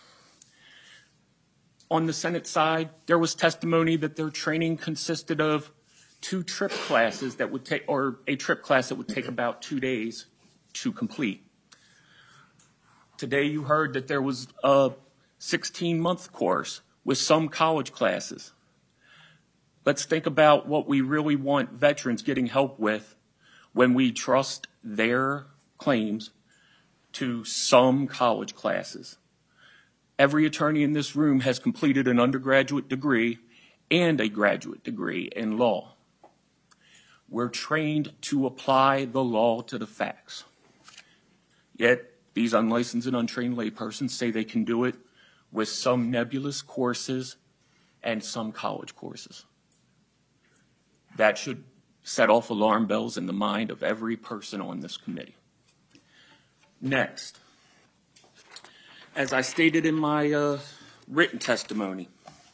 on the Senate side, there was testimony that their training consisted of 2 trip classes that would take, or a trip class that would take about 2 days to complete. Today you heard that there was a 16-month course with some college classes. Let's think about what we really want veterans getting help with when we trust their claims to some college classes. Every attorney in this room has completed an undergraduate degree and a graduate degree in law. We're trained to apply the law to the facts. Yet, these unlicensed and untrained laypersons say they can do it with some nebulous courses and some college courses. That should set off alarm bells in the mind of every person on this committee. Next, as I stated in my written testimony,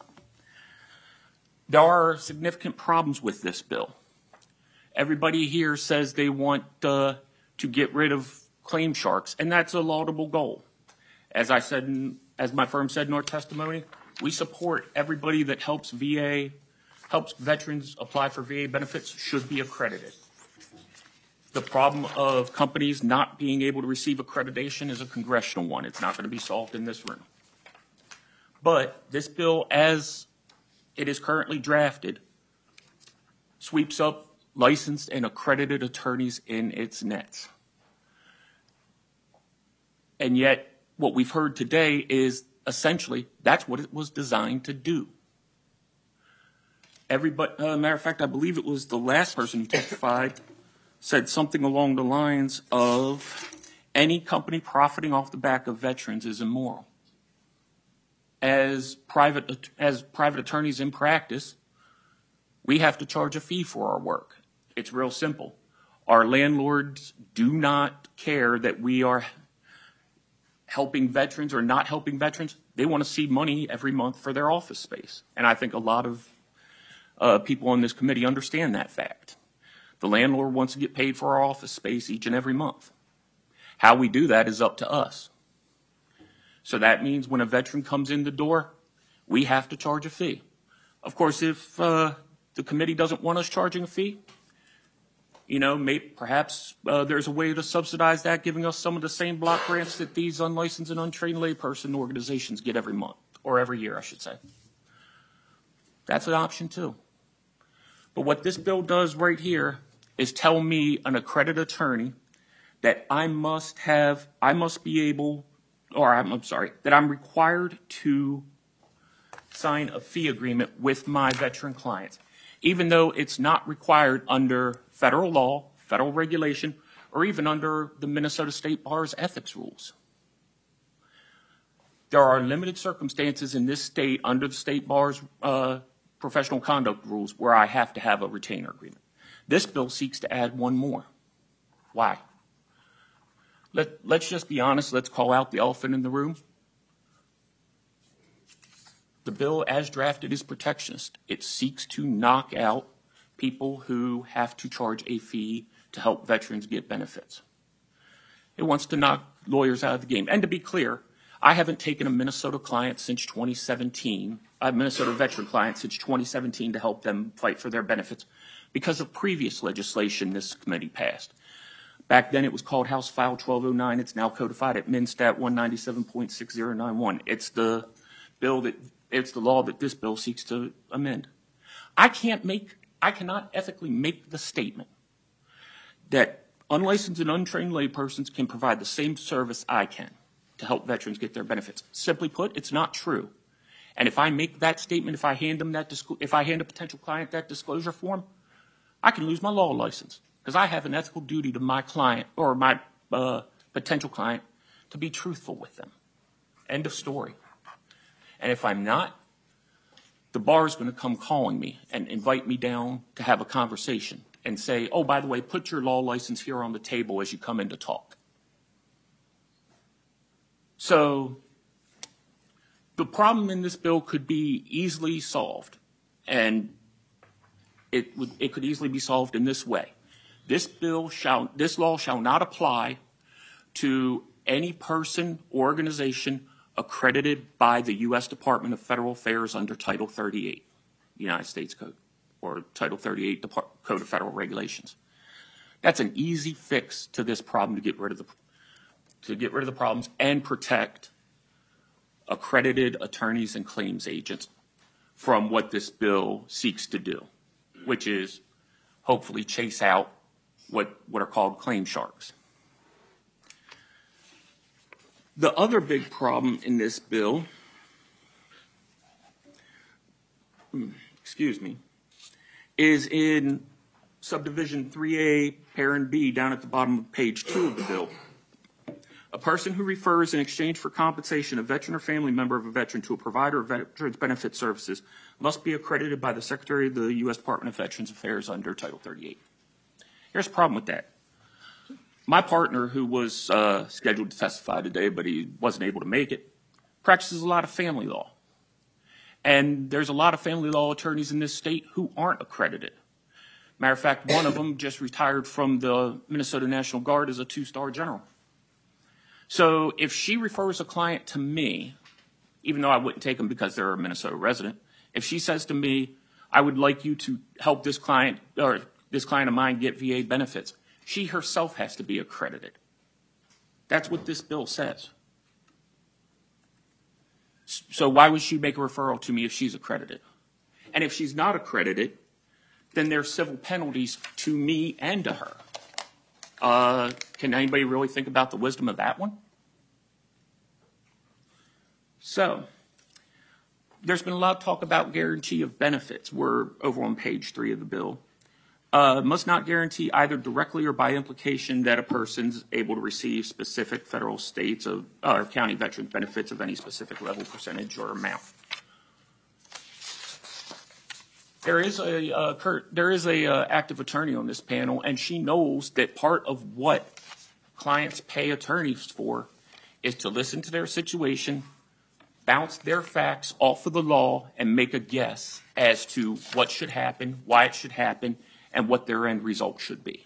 there are significant problems with this bill. Everybody here says they want to get rid of claim sharks, and that's a laudable goal. As I said, as my firm said in our testimony, we support everybody that helps veterans apply for VA benefits should be accredited. The problem of companies not being able to receive accreditation is a congressional one. It's not going to be solved in this room. But this bill, as it is currently drafted, sweeps up licensed and accredited attorneys in its nets. And yet, what we've heard today is essentially that's what it was designed to do. Matter of fact, I believe it was the last person who testified said something along the lines of any company profiting off the back of veterans is immoral. As private attorneys in practice, we have to charge a fee for our work. It's real simple. Our landlords do not care that we are helping veterans or not helping veterans. They want to see money every month for their office space. And I think a lot of people on this committee understand that fact. The landlord wants to get paid for our office space each and every month. How we do that is up to us. So that means when a veteran comes in the door, we have to charge a fee. Of course, if the committee doesn't want us charging a fee, perhaps there's a way to subsidize that, giving us some of the same block grants that these unlicensed and untrained layperson organizations get every month, or every year, I should say. That's an option too. But what this bill does right here is tell me, an accredited attorney, that that I'm required to sign a fee agreement with my veteran clients, even though it's not required under federal law, federal regulation, or even under the Minnesota State Bar's ethics rules. There are limited circumstances in this state under the State Bar's professional conduct rules where I have to have a retainer agreement. This bill seeks to add one more. Why? Let's just be honest. Let's call out the elephant in the room. The bill, as drafted, is protectionist. It seeks to knock out people who have to charge a fee to help veterans get benefits. It wants to knock lawyers out of the game. And to be clear, I haven't taken a Minnesota client since 2017, a Minnesota veteran client since 2017 to help them fight for their benefits because of previous legislation this committee passed. Back then it was called House File 1209. It's now codified at MnStat 197.6091. It's the law that this bill seeks to amend. I cannot ethically make the statement that unlicensed and untrained laypersons can provide the same service I can to help veterans get their benefits. Simply put, it's not true. And if I make that statement, if I hand a potential client that disclosure form, I can lose my law license because I have an ethical duty to my client or my potential client to be truthful with them. End of story. And if I'm not, the bar is going to come calling me and invite me down to have a conversation and say, oh, by the way, put your law license here on the table as you come in to talk. So the problem in this bill could be easily solved. And it could easily be solved in this way. This law shall not apply to any person or organization accredited by the U.S. Department of Federal Affairs under Title 38, United States Code, or Title 38, Code of Federal Regulations. That's an easy fix to this problem to get rid of the problems and protect accredited attorneys and claims agents from what this bill seeks to do, which is hopefully chase out what are called claim sharks. The other big problem in this bill, is in subdivision 3A, parent B, down at the bottom of page 2 of the bill. A person who refers in exchange for compensation a veteran or family member of a veteran to a provider of veterans benefit services must be accredited by the Secretary of the U.S. Department of Veterans Affairs under Title 38. Here's the problem with that. My partner, who was scheduled to testify today, but he wasn't able to make it, practices a lot of family law. And there's a lot of family law attorneys in this state who aren't accredited. Matter of fact, one of them just retired from the Minnesota National Guard as a 2-star general. So if she refers a client to me, even though I wouldn't take them because they're a Minnesota resident, if she says to me, I would like you to help this client or this client of mine get VA benefits, she herself has to be accredited. That's what this bill says. So why would she make a referral to me if she's accredited? And if she's not accredited, then there's civil penalties to me and to her. Can anybody really think about the wisdom of that one? So, there's been a lot of talk about guarantee of benefits. We're over on page 3 of the bill. Must not guarantee either directly or by implication that a person's able to receive specific federal, states, or county veteran benefits of any specific level, percentage, or amount. There is a active attorney on this panel, and she knows that part of what clients pay attorneys for is to listen to their situation, bounce their facts off of the law, and make a guess as to what should happen, why it should happen, and what their end result should be.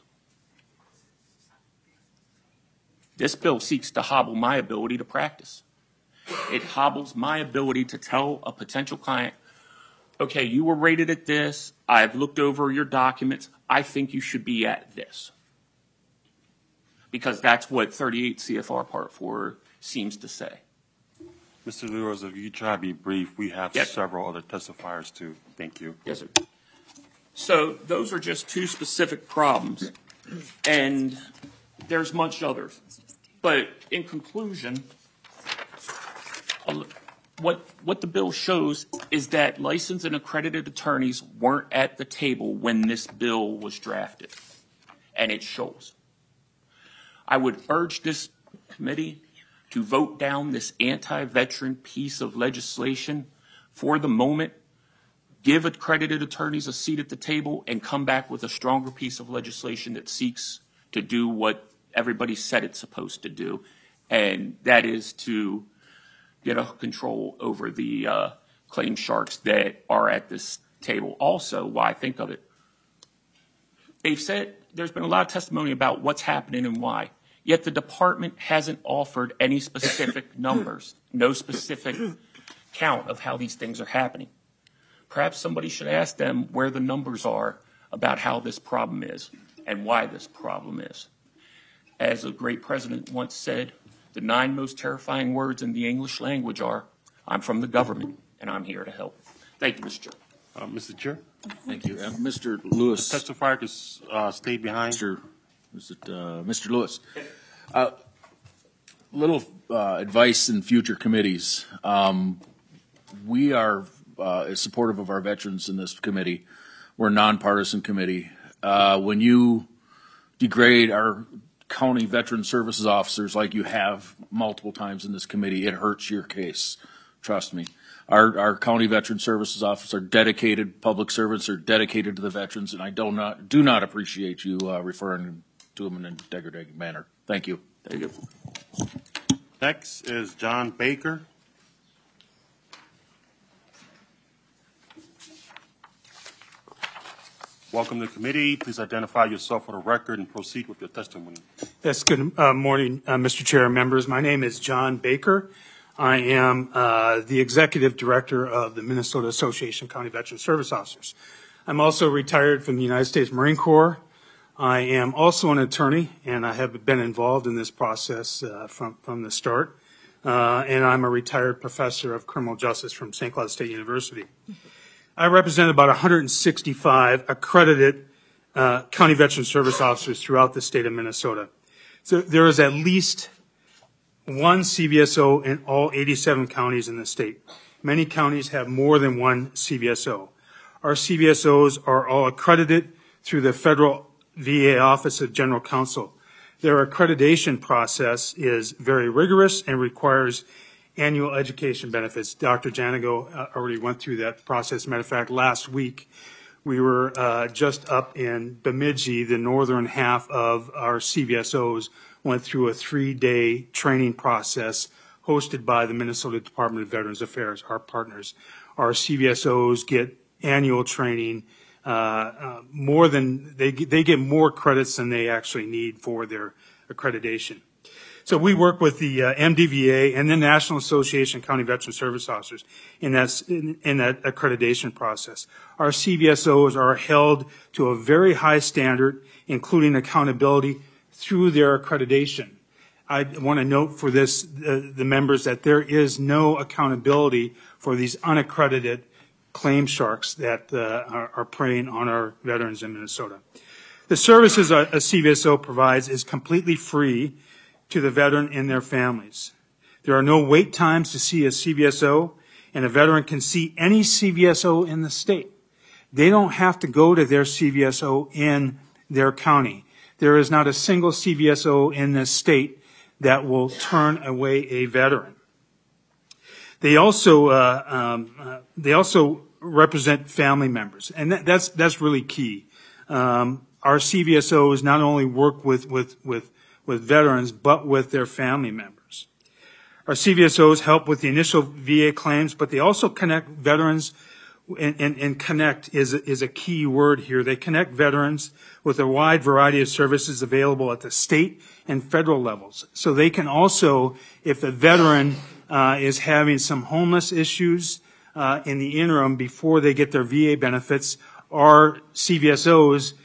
This bill seeks to hobble my ability to practice. It hobbles my ability to tell a potential client, okay, you were rated at this, I've looked over your documents, I think you should be at this. Because that's what 38 CFR Part 4 seems to say. Mr. Lewis, if you try to be brief, we have Yep. several other testifiers too. Thank you. Yes, sir. So those are just 2 specific problems, and there's much others. But in conclusion, what the bill shows is that licensed and accredited attorneys weren't at the table when this bill was drafted, and it shows. I would urge this committee to vote down this anti-veteran piece of legislation for the moment, give accredited attorneys a seat at the table, and come back with a stronger piece of legislation that seeks to do what everybody said it's supposed to do, and that is to get a control over the claim sharks that are at this table. Also, why I think of it, they've said there's been a lot of testimony about what's happening and why, yet the department hasn't offered any specific numbers, no specific count of how these things are happening. Perhaps somebody should ask them where the numbers are about how this problem is and why this problem is. As a great president once said, the 9 most terrifying words in the English language are, I'm from the government, and I'm here to help. Thank you, Mr. Chair. Mr. Chair? Thank you. Mr. Lewis. Testifier to stay behind. Mr. Lewis. Little advice in future committees. We are supportive of our veterans in this committee. We're a nonpartisan committee. When you degrade our county veteran services officers like you have multiple times in this committee, it hurts your case. Trust me. Our county veteran services officers are dedicated public servants, are dedicated to the veterans, and I do not appreciate you referring to them in a degrading manner. Thank you. Thank you. Next is John Baker. Welcome to the committee. Please identify yourself for the record and proceed with your testimony. Yes, good morning, Mr. Chair and members. My name is John Baker. I am the Executive Director of the Minnesota Association of County Veteran Service Officers. I'm also retired from the United States Marine Corps. I am also an attorney, and I have been involved in this process from the start. And I'm a retired professor of criminal justice from St. Cloud State University. I represent about 165 accredited county veteran service officers throughout the state of Minnesota. So there is at least one CVSO in all 87 counties in the state. Many counties have more than one CVSO. Our CVSOs are all accredited through the Federal VA Office of General Counsel. Their accreditation process is very rigorous and requires annual education benefits. Dr. Janago already went through that process. Matter of fact, last week we were just up in Bemidji. The northern half of our CVSOs went through a 3-day training process hosted by the Minnesota Department of Veterans Affairs, our partners. Our CVSOs get annual training. They get more credits than they actually need for their accreditation. So we work with the MDVA and the National Association of County Veteran Service Officers in that accreditation process. Our CVSOs are held to a very high standard, including accountability through their accreditation. I want to note for this, the members, that there is no accountability for these unaccredited claim sharks that are preying on our veterans in Minnesota. The services a CVSO provides is completely free to the veteran and their families. There are no wait times to see a CVSO, and a veteran can see any CVSO in the state. They don't have to go to their CVSO in their county. There is not a single CVSO in this state that will turn away a veteran. They also represent family members, and that's really key. Our CVSOs not only work with veterans, but with their family members. Our CVSOs help with the initial VA claims, but they also connect veterans, and connect is a key word here. They connect veterans with a wide variety of services available at the state and federal levels. So they can also, if the veteran is having some homeless issues in the interim before they get their VA benefits, our CVSOs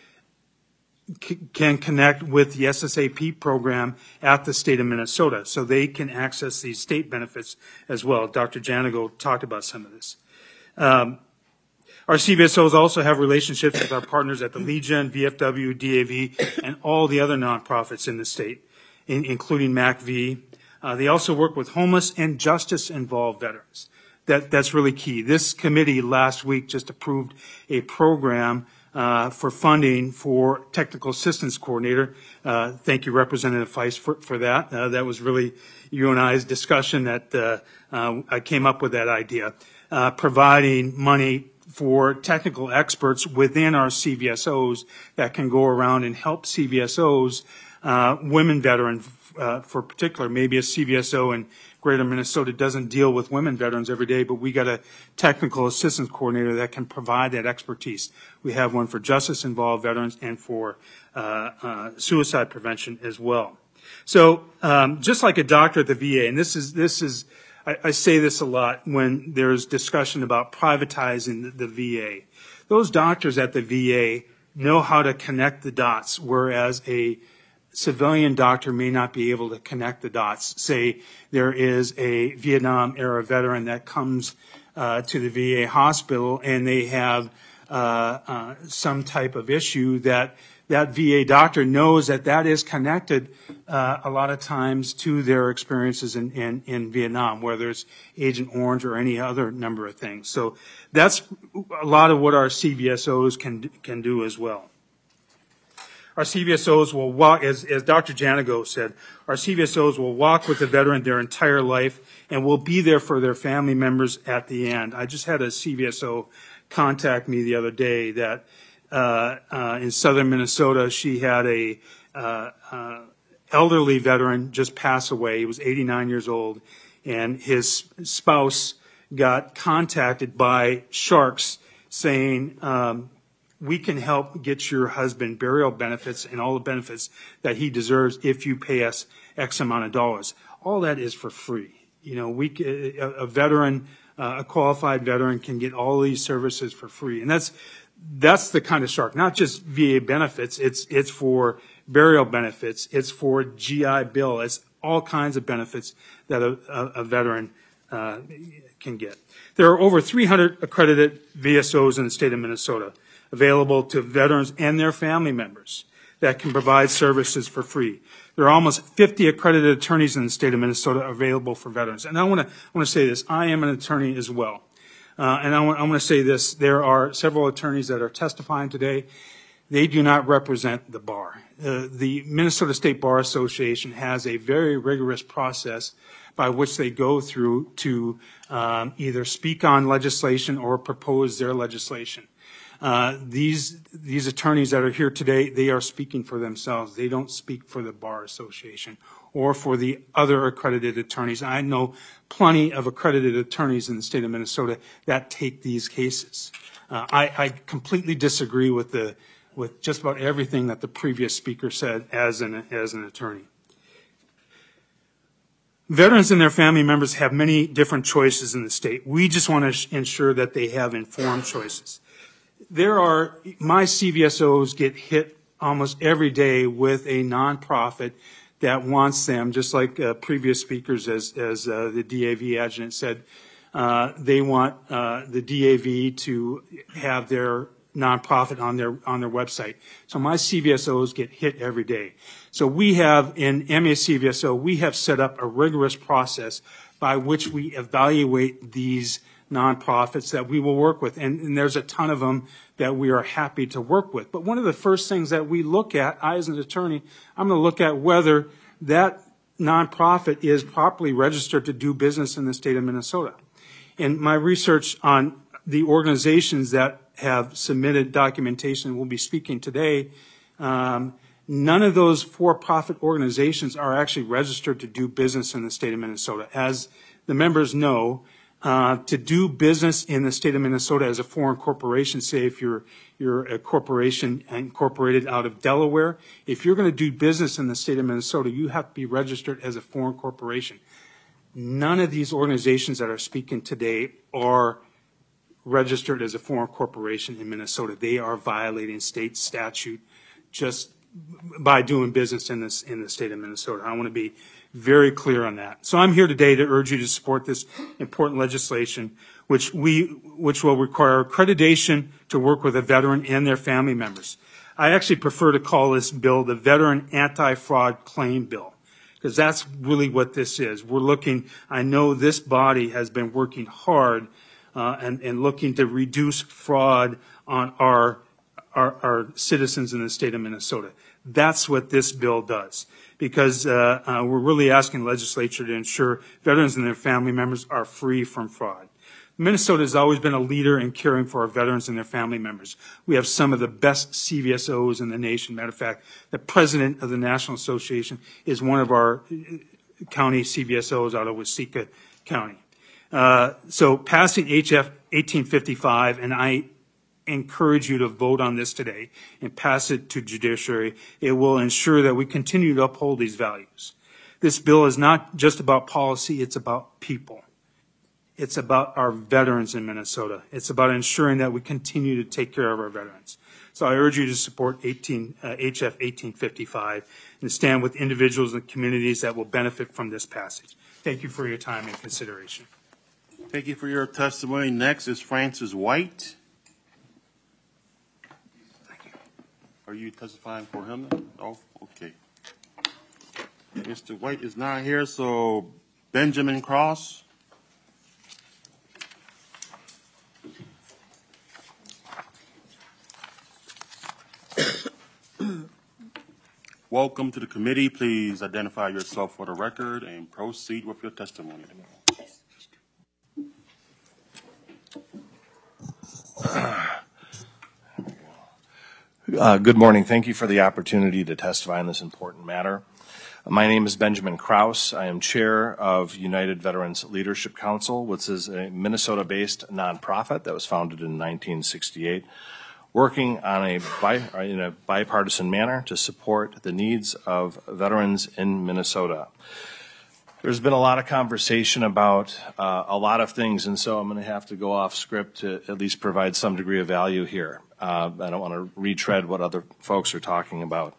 can connect with the SSAP program at the state of Minnesota, so they can access these state benefits as well. Dr. Janago talked about some of this. Our CVSOs also have relationships with our partners at the Legion, VFW, DAV, and all the other nonprofits in the state, including MACV. They also work with homeless and justice-involved veterans. That's really key. This committee last week just approved a program for funding for technical assistance coordinator. Thank you, Representative Feist, for that. That was really you and I's discussion that I came up with that idea. Providing money for technical experts within our CVSOs that can go around and help CVSOs, women veterans for particular. Maybe a CVSO in Greater Minnesota doesn't deal with women veterans every day, but we got a technical assistance coordinator that can provide that expertise. We have one for justice-involved veterans and for suicide prevention as well. So just like a doctor at the VA, and this is I say this a lot when there's discussion about privatizing the VA. Those doctors at the VA know how to connect the dots, whereas a civilian doctor may not be able to connect the dots. Say there is a Vietnam-era veteran that comes to the VA hospital and they have some type of issue that VA doctor knows that is connected a lot of times to their experiences in Vietnam, whether it's Agent Orange or any other number of things. So that's a lot of what our CVSOs can do as well. Our CVSOs will walk, as Dr. Janago said, our CVSOs will walk with the veteran their entire life and will be there for their family members at the end. I just had a CVSO contact me the other day that in southern Minnesota, she had a elderly veteran just pass away. He was 89 years old, and his spouse got contacted by sharks saying, we can help get your husband burial benefits and all the benefits that he deserves if you pay us X amount of dollars. All that is for free. You know, a veteran, a qualified veteran can get all these services for free. And that's the kind of shark, not just VA benefits. It's for burial benefits. It's for GI Bill. It's all kinds of benefits that a veteran can get. There are over 300 accredited VSOs in the state of Minnesota available to veterans and their family members that can provide services for free. There are almost 50 accredited attorneys in the state of Minnesota available for veterans. And I want to say this. I am an attorney as well. And I want to say this. There are several attorneys that are testifying today. They do not represent the bar. The Minnesota State Bar Association has a very rigorous process by which they go through to either speak on legislation or propose their legislation. These attorneys that are here today, they are speaking for themselves. They don't speak for the Bar Association or for the other accredited attorneys. I know plenty of accredited attorneys in the state of Minnesota that take these cases. I completely disagree with just about everything that the previous speaker said as an attorney. Veterans and their family members have many different choices in the state. We just want to ensure that they have informed choices. My CVSOs get hit almost every day with a nonprofit that wants them, just like previous speakers, as the DAV adjutant said, they want the DAV to have their nonprofit on their website. So my CVSOs get hit every day. So we have, in MA CVSO, we have set up a rigorous process by which we evaluate these nonprofits that we will work with. And there's a ton of them that we are happy to work with. But one of the first things that we look at, I as an attorney, I'm going to look at whether that nonprofit is properly registered to do business in the state of Minnesota. And my research on the organizations that have submitted documentation, we'll be speaking today, none of those for-profit organizations are actually registered to do business in the state of Minnesota. As the members know, to do business in the state of Minnesota as a foreign corporation, say if you're a corporation incorporated out of Delaware, if you're going to do business in the state of Minnesota, you have to be registered as a foreign corporation. None of these organizations that are speaking today are registered as a foreign corporation in Minnesota. They are violating state statute just by doing business in the state of Minnesota. I want to be very clear on that. So I'm here today to urge you to support this important legislation, which will require accreditation to work with a veteran and their family members. I actually prefer to call this bill the Veteran Anti-Fraud Claim Bill, because that's really what this is. I know this body has been working hard and looking to reduce fraud on our citizens in the state of Minnesota. That's what this bill does, because we're really asking the legislature to ensure veterans and their family members are free from fraud. Minnesota has always been a leader in caring for our veterans and their family members. We have some of the best CVSOs in the nation. Matter of fact, the president of the National Association is one of our county CVSOs out of Waseca County. So passing HF 1855, and I encourage you to vote on this today and pass it to judiciary, it will ensure that we continue to uphold these values. This bill is not just about policy, it's about people. It's about our veterans in Minnesota. It's about ensuring that we continue to take care of our veterans. So I urge you to support HF 1855 and stand with individuals and communities that will benefit from this passage. Thank you for your time and consideration. Thank you for your testimony. Next is Francis White. Thank you. Are you testifying for him? Oh, okay. Mr. White is not here, so Benjamin Cross. Welcome to the committee. Please identify yourself for the record and proceed with your testimony. Good morning. Thank you for the opportunity to testify on this important matter. My name is Benjamin Kraus. I am chair of United Veterans Leadership Council, which is a Minnesota-based nonprofit that was founded in 1968. working on in a bipartisan manner to support the needs of veterans in Minnesota. There's been a lot of conversation about a lot of things, and so I'm going to have to go off script to at least provide some degree of value here. I don't want to retread what other folks are talking about.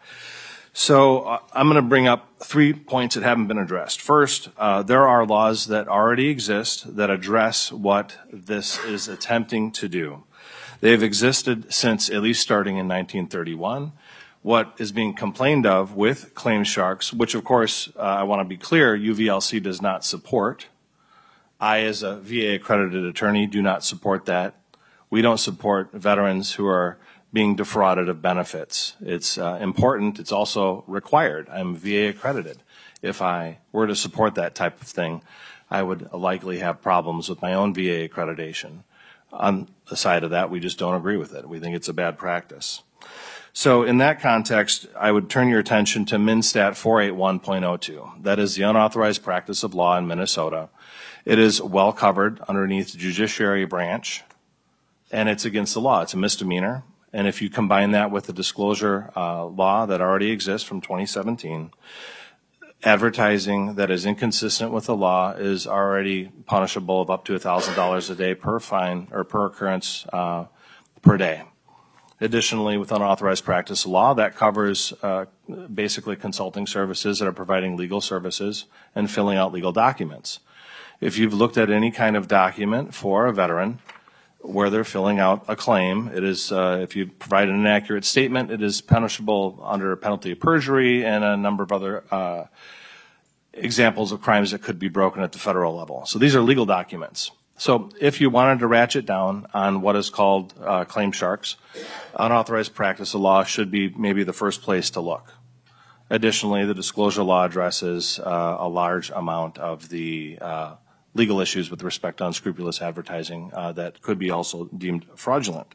So I'm going to bring up 3 points that haven't been addressed. First, there are laws that already exist that address what this is attempting to do. They've existed since at least starting in 1931. What is being complained of with Claim Sharks, which of course I want to be clear, UVLC does not support. I, as a VA accredited attorney, do not support that. We don't support veterans who are being defrauded of benefits. It's important. It's also required. I'm VA accredited. If I were to support that type of thing, I would likely have problems with my own VA accreditation. On the side of that, we just don't agree with it. We think it's a bad practice. So in that context, I would turn your attention to MnSTAT 481.02. That is the unauthorized practice of law in Minnesota. It is well covered underneath the judiciary branch, and it's against the law. It's a misdemeanor. And if you combine that with the disclosure law that already exists from 2017, advertising that is inconsistent with the law is already punishable of up to $1,000 a day per fine or per occurrence per day. Additionally, with unauthorized practice law, that covers basically consulting services that are providing legal services and filling out legal documents. If you've looked at any kind of document for a veteran where they're filling out a claim, it is, if you provide an inaccurate statement, it is punishable under a penalty of perjury and a number of other examples of crimes that could be broken at the federal level. So these are legal documents. So if you wanted to ratchet down on what is called Claim Sharks, unauthorized practice of law should be maybe the first place to look. Additionally, the disclosure law addresses a large amount of the legal issues with respect to unscrupulous advertising that could be also deemed fraudulent.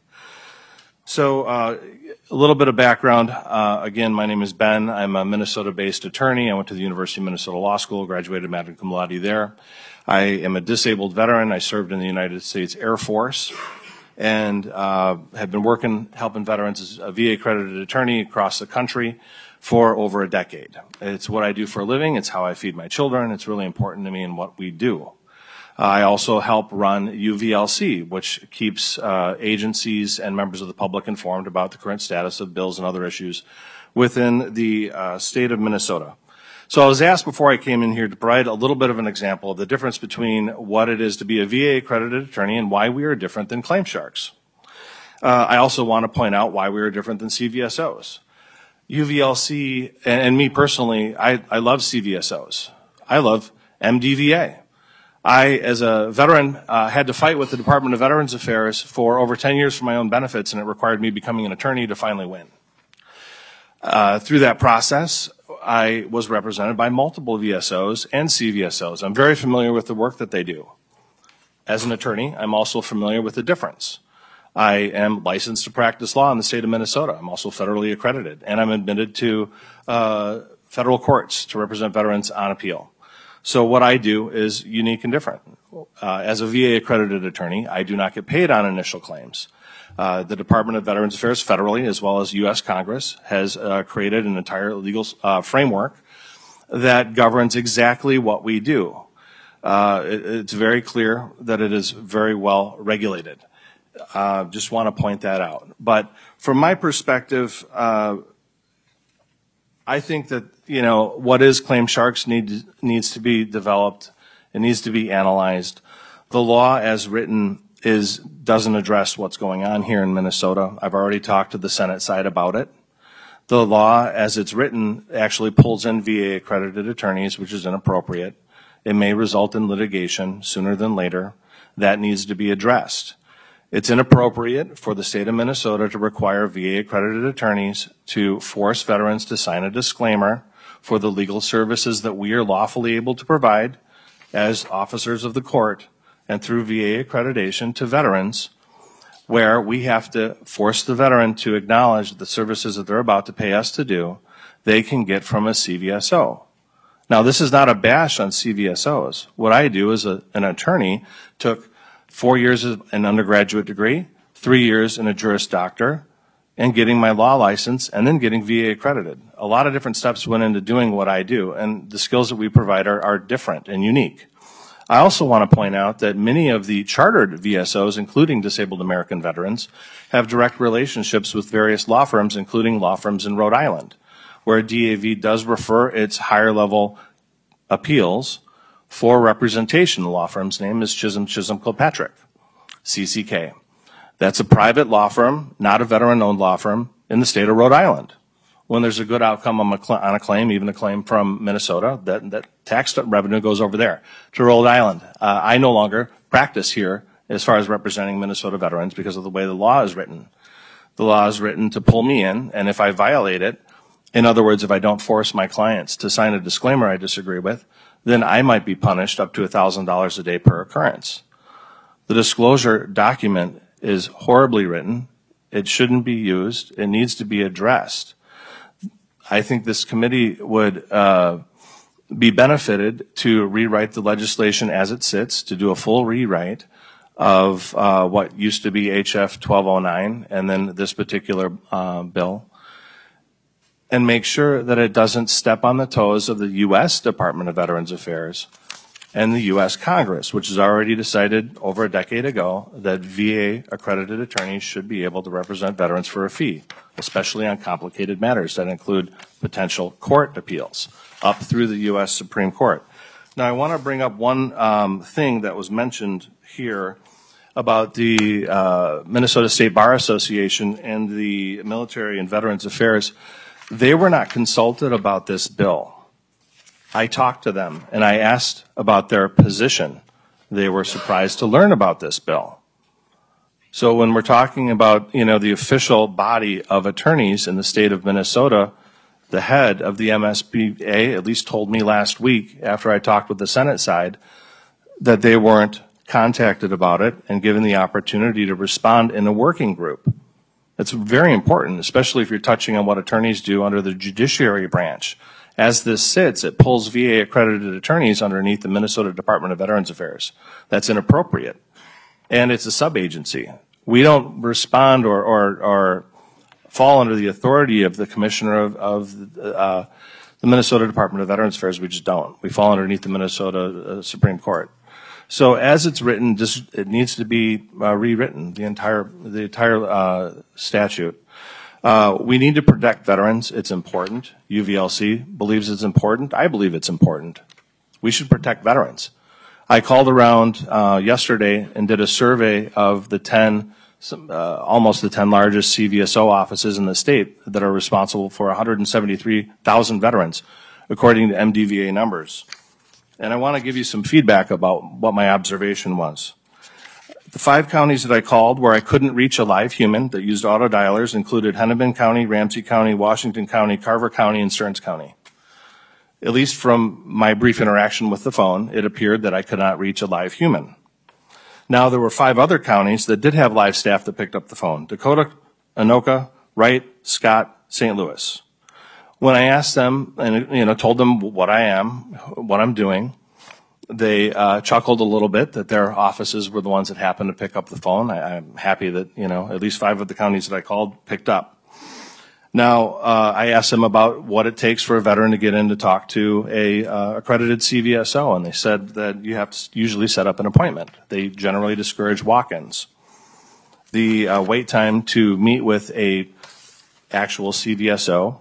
So a little bit of background. Again, my name is Ben. I'm a Minnesota-based attorney. I went to the University of Minnesota Law School, graduated magna cum laude there. I am a disabled veteran. I served in the United States Air Force and have been working, helping veterans as a VA accredited attorney across the country for over a decade. It's what I do for a living. It's how I feed my children. It's really important to me in what we do. I also help run UVLC, which keeps agencies and members of the public informed about the current status of bills and other issues within the state of Minnesota. So I was asked before I came in here to provide a little bit of an example of the difference between what it is to be a VA accredited attorney and why we are different than Claim Sharks. I also want to point out why we are different than CVSOs. UVLC, and me personally, I love CVSOs. I love MDVA. I, as a veteran, had to fight with the Department of Veterans Affairs for over 10 years for my own benefits, and it required me becoming an attorney to finally win. Through that process, I was represented by multiple VSOs and CVSOs. I'm very familiar with the work that they do. As an attorney, I'm also familiar with the difference. I am licensed to practice law in the state of Minnesota. I'm also federally accredited, and I'm admitted to federal courts to represent veterans on appeal. So what I do is unique and different. As a VA accredited attorney, I do not get paid on initial claims. The Department of Veterans Affairs federally, as well as U.S. Congress, has created an entire legal framework that governs exactly what we do. It's very clear that it is very well regulated. Just want to point that out. But from my perspective, I think that, you know, what is Claim Sharks needs to be developed. It needs to be analyzed. The law as written doesn't address what's going on here in Minnesota. I've already talked to the Senate side about it. The law as it's written actually pulls in VA accredited attorneys, which is inappropriate. It may result in litigation sooner than later. That needs to be addressed. It's inappropriate for the state of Minnesota to require VA accredited attorneys to force veterans to sign a disclaimer for the legal services that we are lawfully able to provide as officers of the court and through VA accreditation to veterans, where we have to force the veteran to acknowledge the services that they're about to pay us to do, they can get from a CVSO. Now, this is not a bash on CVSOs. What I do as an attorney took 4 years of an undergraduate degree, 3 years in a Juris Doctor, and getting my law license and then getting VA accredited. A lot of different steps went into doing what I do, and the skills that we provide are different and unique. I also want to point out that many of the chartered VSOs, including disabled American veterans, have direct relationships with various law firms, including law firms in Rhode Island, where DAV does refer its higher level appeals for representation. The law firm's name is Chisholm Kilpatrick, CCK. That's a private law firm, not a veteran-owned law firm in the state of Rhode Island. When there's a good outcome on a claim, even a claim from Minnesota, that tax revenue goes over there to Rhode Island. I no longer practice here as far as representing Minnesota veterans because of the way the law is written. The law is written to pull me in, and if I violate it, in other words, if I don't force my clients to sign a disclaimer I disagree with, then I might be punished up to $1,000 a day per occurrence. The disclosure document is horribly written. It shouldn't be used. It needs to be addressed. I think this committee would be benefited to rewrite the legislation as it sits, to do a full rewrite of what used to be HF 1209 and then this particular bill, and make sure that it doesn't step on the toes of the U.S. Department of Veterans Affairs and the U.S. Congress, which has already decided over a decade ago that VA accredited attorneys should be able to represent veterans for a fee, especially on complicated matters that include potential court appeals up through the U.S. Supreme Court. Now, I want to bring up one thing that was mentioned here about the Minnesota State Bar Association and the Military and Veterans Affairs. They were not consulted about this bill. I talked to them and I asked about their position. They were surprised to learn about this bill. So when we're talking about, the official body of attorneys in the state of Minnesota, the head of the MSBA at least told me last week after I talked with the Senate side that they weren't contacted about it and given the opportunity to respond in a working group. That's very important, especially if you're touching on what attorneys do under the judiciary branch. As this sits, it pulls VA accredited attorneys underneath the Minnesota Department of Veterans Affairs. That's inappropriate. And it's a sub-agency. We don't respond or fall under the authority of the commissioner of the Minnesota Department of Veterans Affairs. We just don't. We fall underneath the Minnesota Supreme Court. So as it's written, it needs to be rewritten, the entire statute. We need to protect veterans. It's important. UVLC believes it's important. I believe it's important. We should protect veterans. I called around yesterday and did a survey of the almost the 10 largest CVSO offices in the state that are responsible for 173,000 veterans, according to MDVA numbers. And I want to give you some feedback about what my observation was. The 5 counties that I called where I couldn't reach a live human that used auto dialers included Hennepin County, Ramsey County, Washington County, Carver County, and Stearns County. At least from my brief interaction with the phone, it appeared that I could not reach a live human. Now, there were 5 other counties that did have live staff that picked up the phone: Dakota, Anoka, Wright, Scott, St. Louis. When I asked them and told them what I'm doing, they chuckled a little bit that their offices were the ones that happened to pick up the phone. I'm happy that at least 5 of the counties that I called picked up. Now, I asked them about what it takes for a veteran to get in to talk to a accredited CVSO, and they said that you have to usually set up an appointment. They generally discourage walk-ins. The wait time to meet with a actual CVSO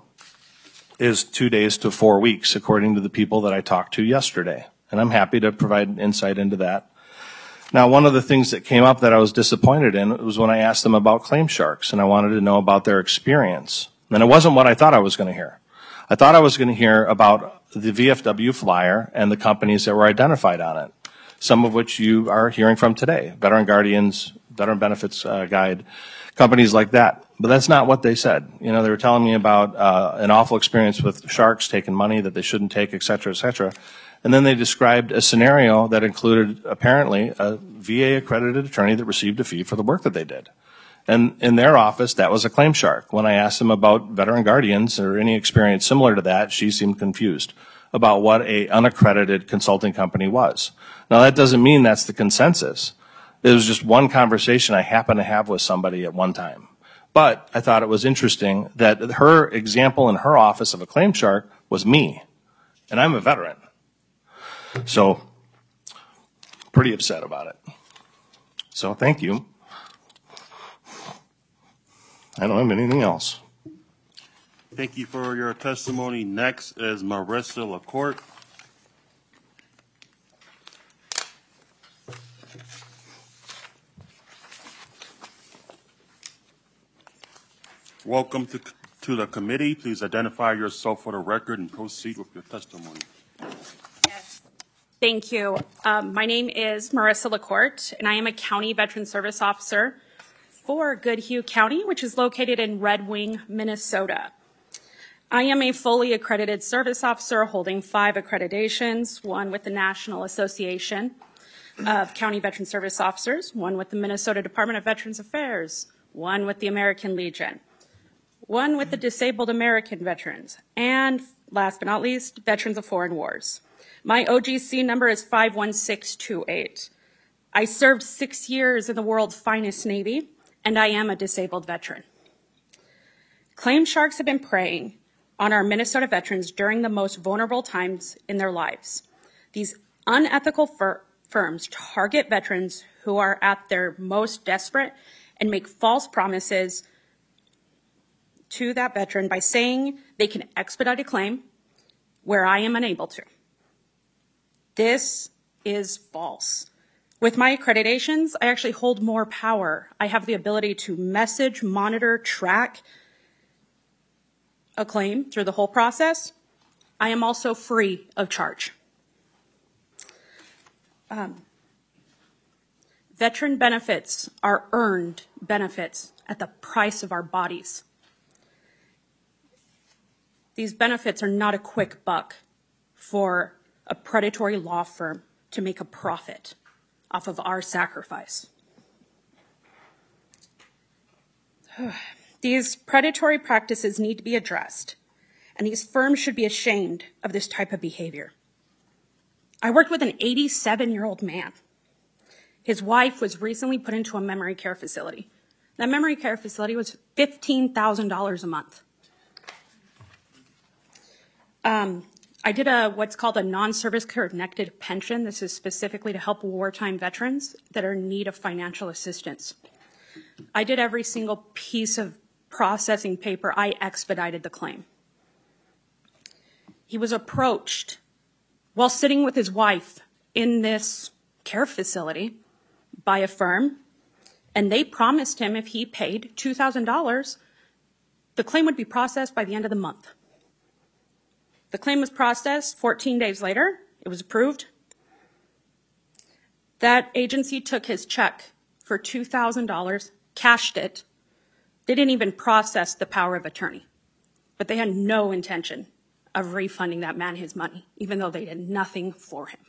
is 2 days to 4 weeks, according to the people that I talked to yesterday. And I'm happy to provide insight into that. Now, one of the things that came up that I was disappointed in was when I asked them about Claim Sharks, and I wanted to know about their experience. And it wasn't what I thought I was going to hear. I thought I was going to hear about the VFW flyer and the companies that were identified on it, some of which you are hearing from today: Veteran Guardians, Veteran Benefits Guide, companies like that. But that's not what they said. They were telling me about an awful experience with sharks taking money that they shouldn't take, et cetera, et cetera. And then they described a scenario that included apparently a VA accredited attorney that received a fee for the work that they did. And in their office, that was a claim shark. When I asked them about Veteran Guardians or any experience similar to that, she seemed confused about what a unaccredited consulting company was. Now, that doesn't mean that's the consensus. It was just one conversation I happened to have with somebody at one time. But I thought it was interesting that her example in her office of a claim shark was me, and I'm a veteran. So, pretty upset about it. So, thank you. I don't have anything else. Thank you for your testimony. Next is Marissa LaCourte. Welcome to the committee. Please identify yourself for the record and proceed with your testimony. Yes. Thank you. My name is Marissa LaCourte, and I am a County Veteran Service Officer for Goodhue County, which is located in Red Wing, Minnesota. I am a fully accredited service officer holding 5 accreditations, 1 with the National Association of County Veteran Service Officers, 1 with the Minnesota Department of Veterans Affairs, 1 with the American Legion, 1 with the Disabled American Veterans, and last but not least, Veterans of Foreign Wars. My OGC number is 51628. I served 6 years in the world's finest Navy, and I am a disabled veteran. Claim sharks have been preying on our Minnesota veterans during the most vulnerable times in their lives. These unethical firms target veterans who are at their most desperate and make false promises to that veteran by saying they can expedite a claim where I am unable to. This is false. With my accreditations, I actually hold more power. I have the ability to message, monitor, track a claim through the whole process. I am also free of charge. Veteran benefits are earned benefits at the price of our bodies. These benefits are not a quick buck for a predatory law firm to make a profit off of our sacrifice. These predatory practices need to be addressed, and these firms should be ashamed of this type of behavior. I worked with an 87-year-old man. His wife was recently put into a memory care facility. That memory care facility was $15,000 a month. I did what's called a non-service connected pension. This is specifically to help wartime veterans that are in need of financial assistance. I did every single piece of processing paper. I expedited the claim. He was approached while sitting with his wife in this care facility by a firm, and they promised him if he paid $2,000, the claim would be processed by the end of the month. The claim was processed 14 days later. It was approved. That agency took his check for $2,000, cashed it. They didn't even process the power of attorney, but they had no intention of refunding that man his money, even though they did nothing for him.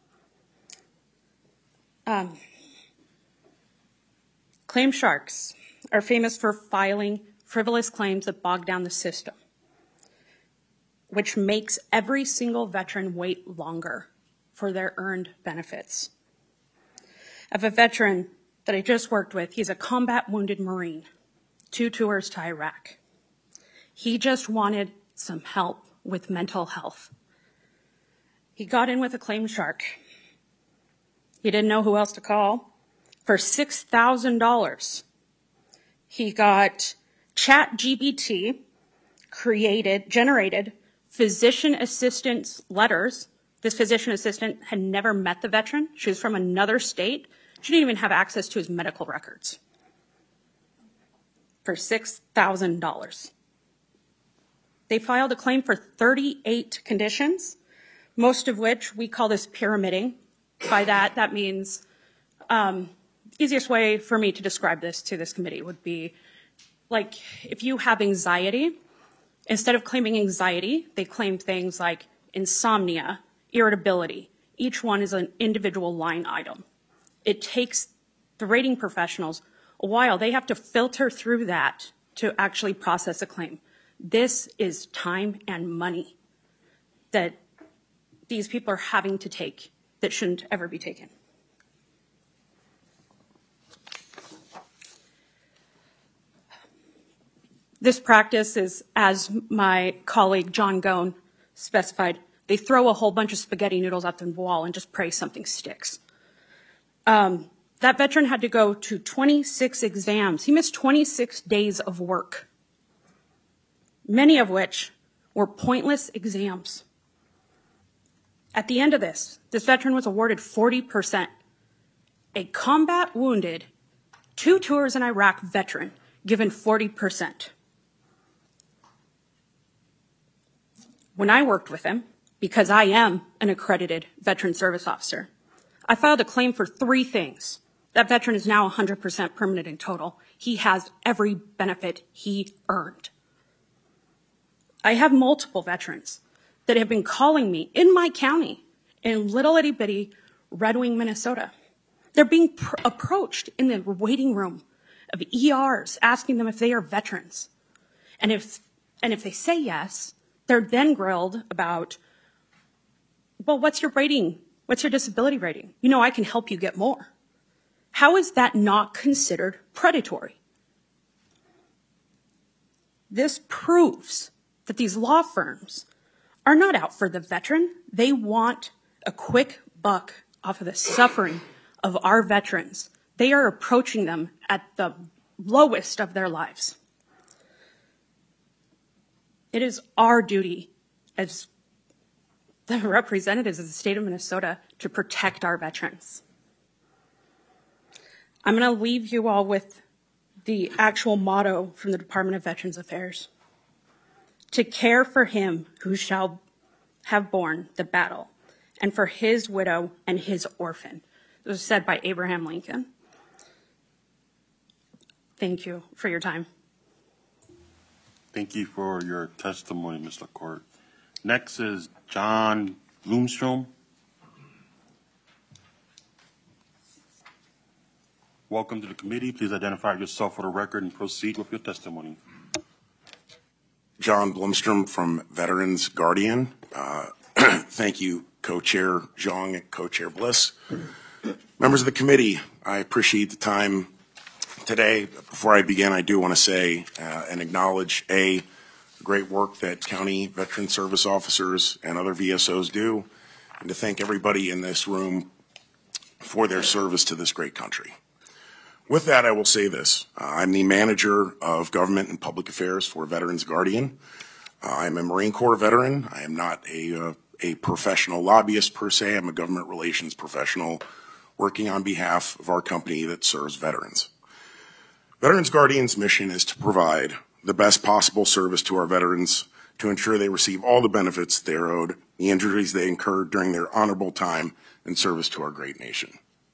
Claim sharks are famous for filing frivolous claims that bog down the system, which makes every single veteran wait longer for their earned benefits. I have a veteran that I just worked with. He's a combat wounded Marine, 2 tours to Iraq. He just wanted some help with mental health. He got in with a claim shark. He didn't know who else to call. For $6,000, he got ChatGPT generated physician assistance letters. This physician assistant had never met the veteran. She was from another state. She didn't even have access to his medical records. For $6,000. They filed a claim for 38 conditions, most of which we call this pyramiding. By that means, easiest way for me to describe this to this committee would be like if you have anxiety, instead of claiming anxiety, they claim things like insomnia, irritability. Each one is an individual line item. It takes the rating professionals a while. They have to filter through that to actually process a claim. This is time and money that these people are having to take that shouldn't ever be taken. This practice is, as my colleague John Gone specified, they throw a whole bunch of spaghetti noodles at the wall and just pray something sticks. That veteran had to go to 26 exams. He missed 26 days of work, many of which were pointless exams. At the end of this veteran was awarded 40%. A combat wounded, 2 tours in Iraq veteran given 40%. When I worked with him, because I am an accredited veteran service officer, I filed a claim for 3 things. That veteran is now 100% permanent in total. He has every benefit he earned. I have multiple veterans that have been calling me in my county, in little itty bitty Red Wing, Minnesota. They're being approached in the waiting room of ERs, asking them if they are veterans. And if they say yes, they're then grilled about, well, what's your rating? What's your disability rating? You know, I can help you get more. How is that not considered predatory? This proves that these law firms are not out for the veteran. They want a quick buck off of the suffering of our veterans. They are approaching them at the lowest of their lives. It is our duty as the representatives of the state of Minnesota to protect our veterans. I'm going to leave you all with the actual motto from the Department of Veterans Affairs. To care for him who shall have borne the battle, and for his widow and his orphan. It was said by Abraham Lincoln. Thank you for your time. Thank you for your testimony, Ms. LaCourte. Next is John Bloomstrom. Welcome to the committee. Please identify yourself for the record and proceed with your testimony. John Blomstrom from Veterans Guardian. Thank you, Co-Chair Zhang and Co-Chair Bliss. Members of the committee, I appreciate the time today. Before I begin, I do want to say and acknowledge the great work that county veteran service officers and other VSOs do, and to thank everybody in this room for their service to this great country. With that, I will say this. I'm the manager of government and public affairs for Veterans Guardian. I'm a Marine Corps veteran. I am not a professional lobbyist per se. I'm a government relations professional working on behalf of our company that serves veterans. Veterans Guardian's mission is to provide the best possible service to our veterans to ensure they receive all the benefits they are owed, the injuries they incurred during their honorable time in service to our great nation.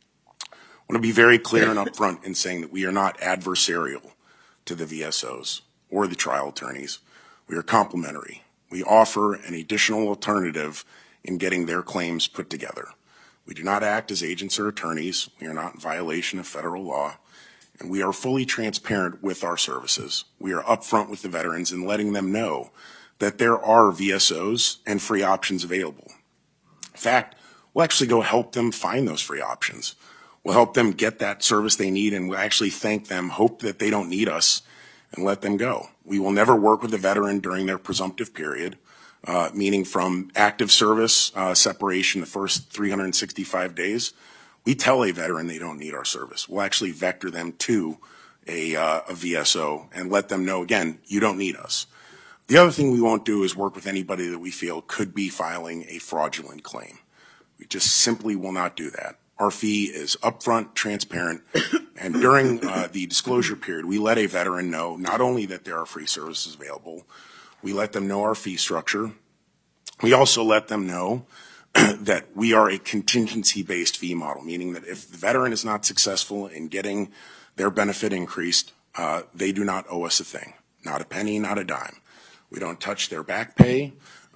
I want to be very clear and upfront in saying that we are not adversarial to the VSOs or the trial attorneys. We are complementary. We offer an additional alternative in getting their claims put together. We do not act as agents or attorneys. We are not in violation of federal law. And we are fully transparent with our services. We are upfront with the veterans and letting them know that there are VSOs and free options available. In fact, we'll actually go help them find those free options. We'll help them get that service they need, and we'll actually thank them, hope that they don't need us, and let them go. We will never work with a veteran during their presumptive period, meaning from active service separation the first 365 days. We tell a veteran they don't need our service. We'll actually vector them to a VSO and let them know, again, you don't need us. The other thing we won't do is work with anybody that we feel could be filing a fraudulent claim. We just simply will not do that. Our fee is upfront, transparent, and during the disclosure period, we let a veteran know not only that there are free services available, we let them know our fee structure. We also let them know that we are a contingency-based fee model, meaning that if the veteran is not successful in getting their benefit increased, they do not owe us a thing, not a penny, not a dime. We don't touch their back pay.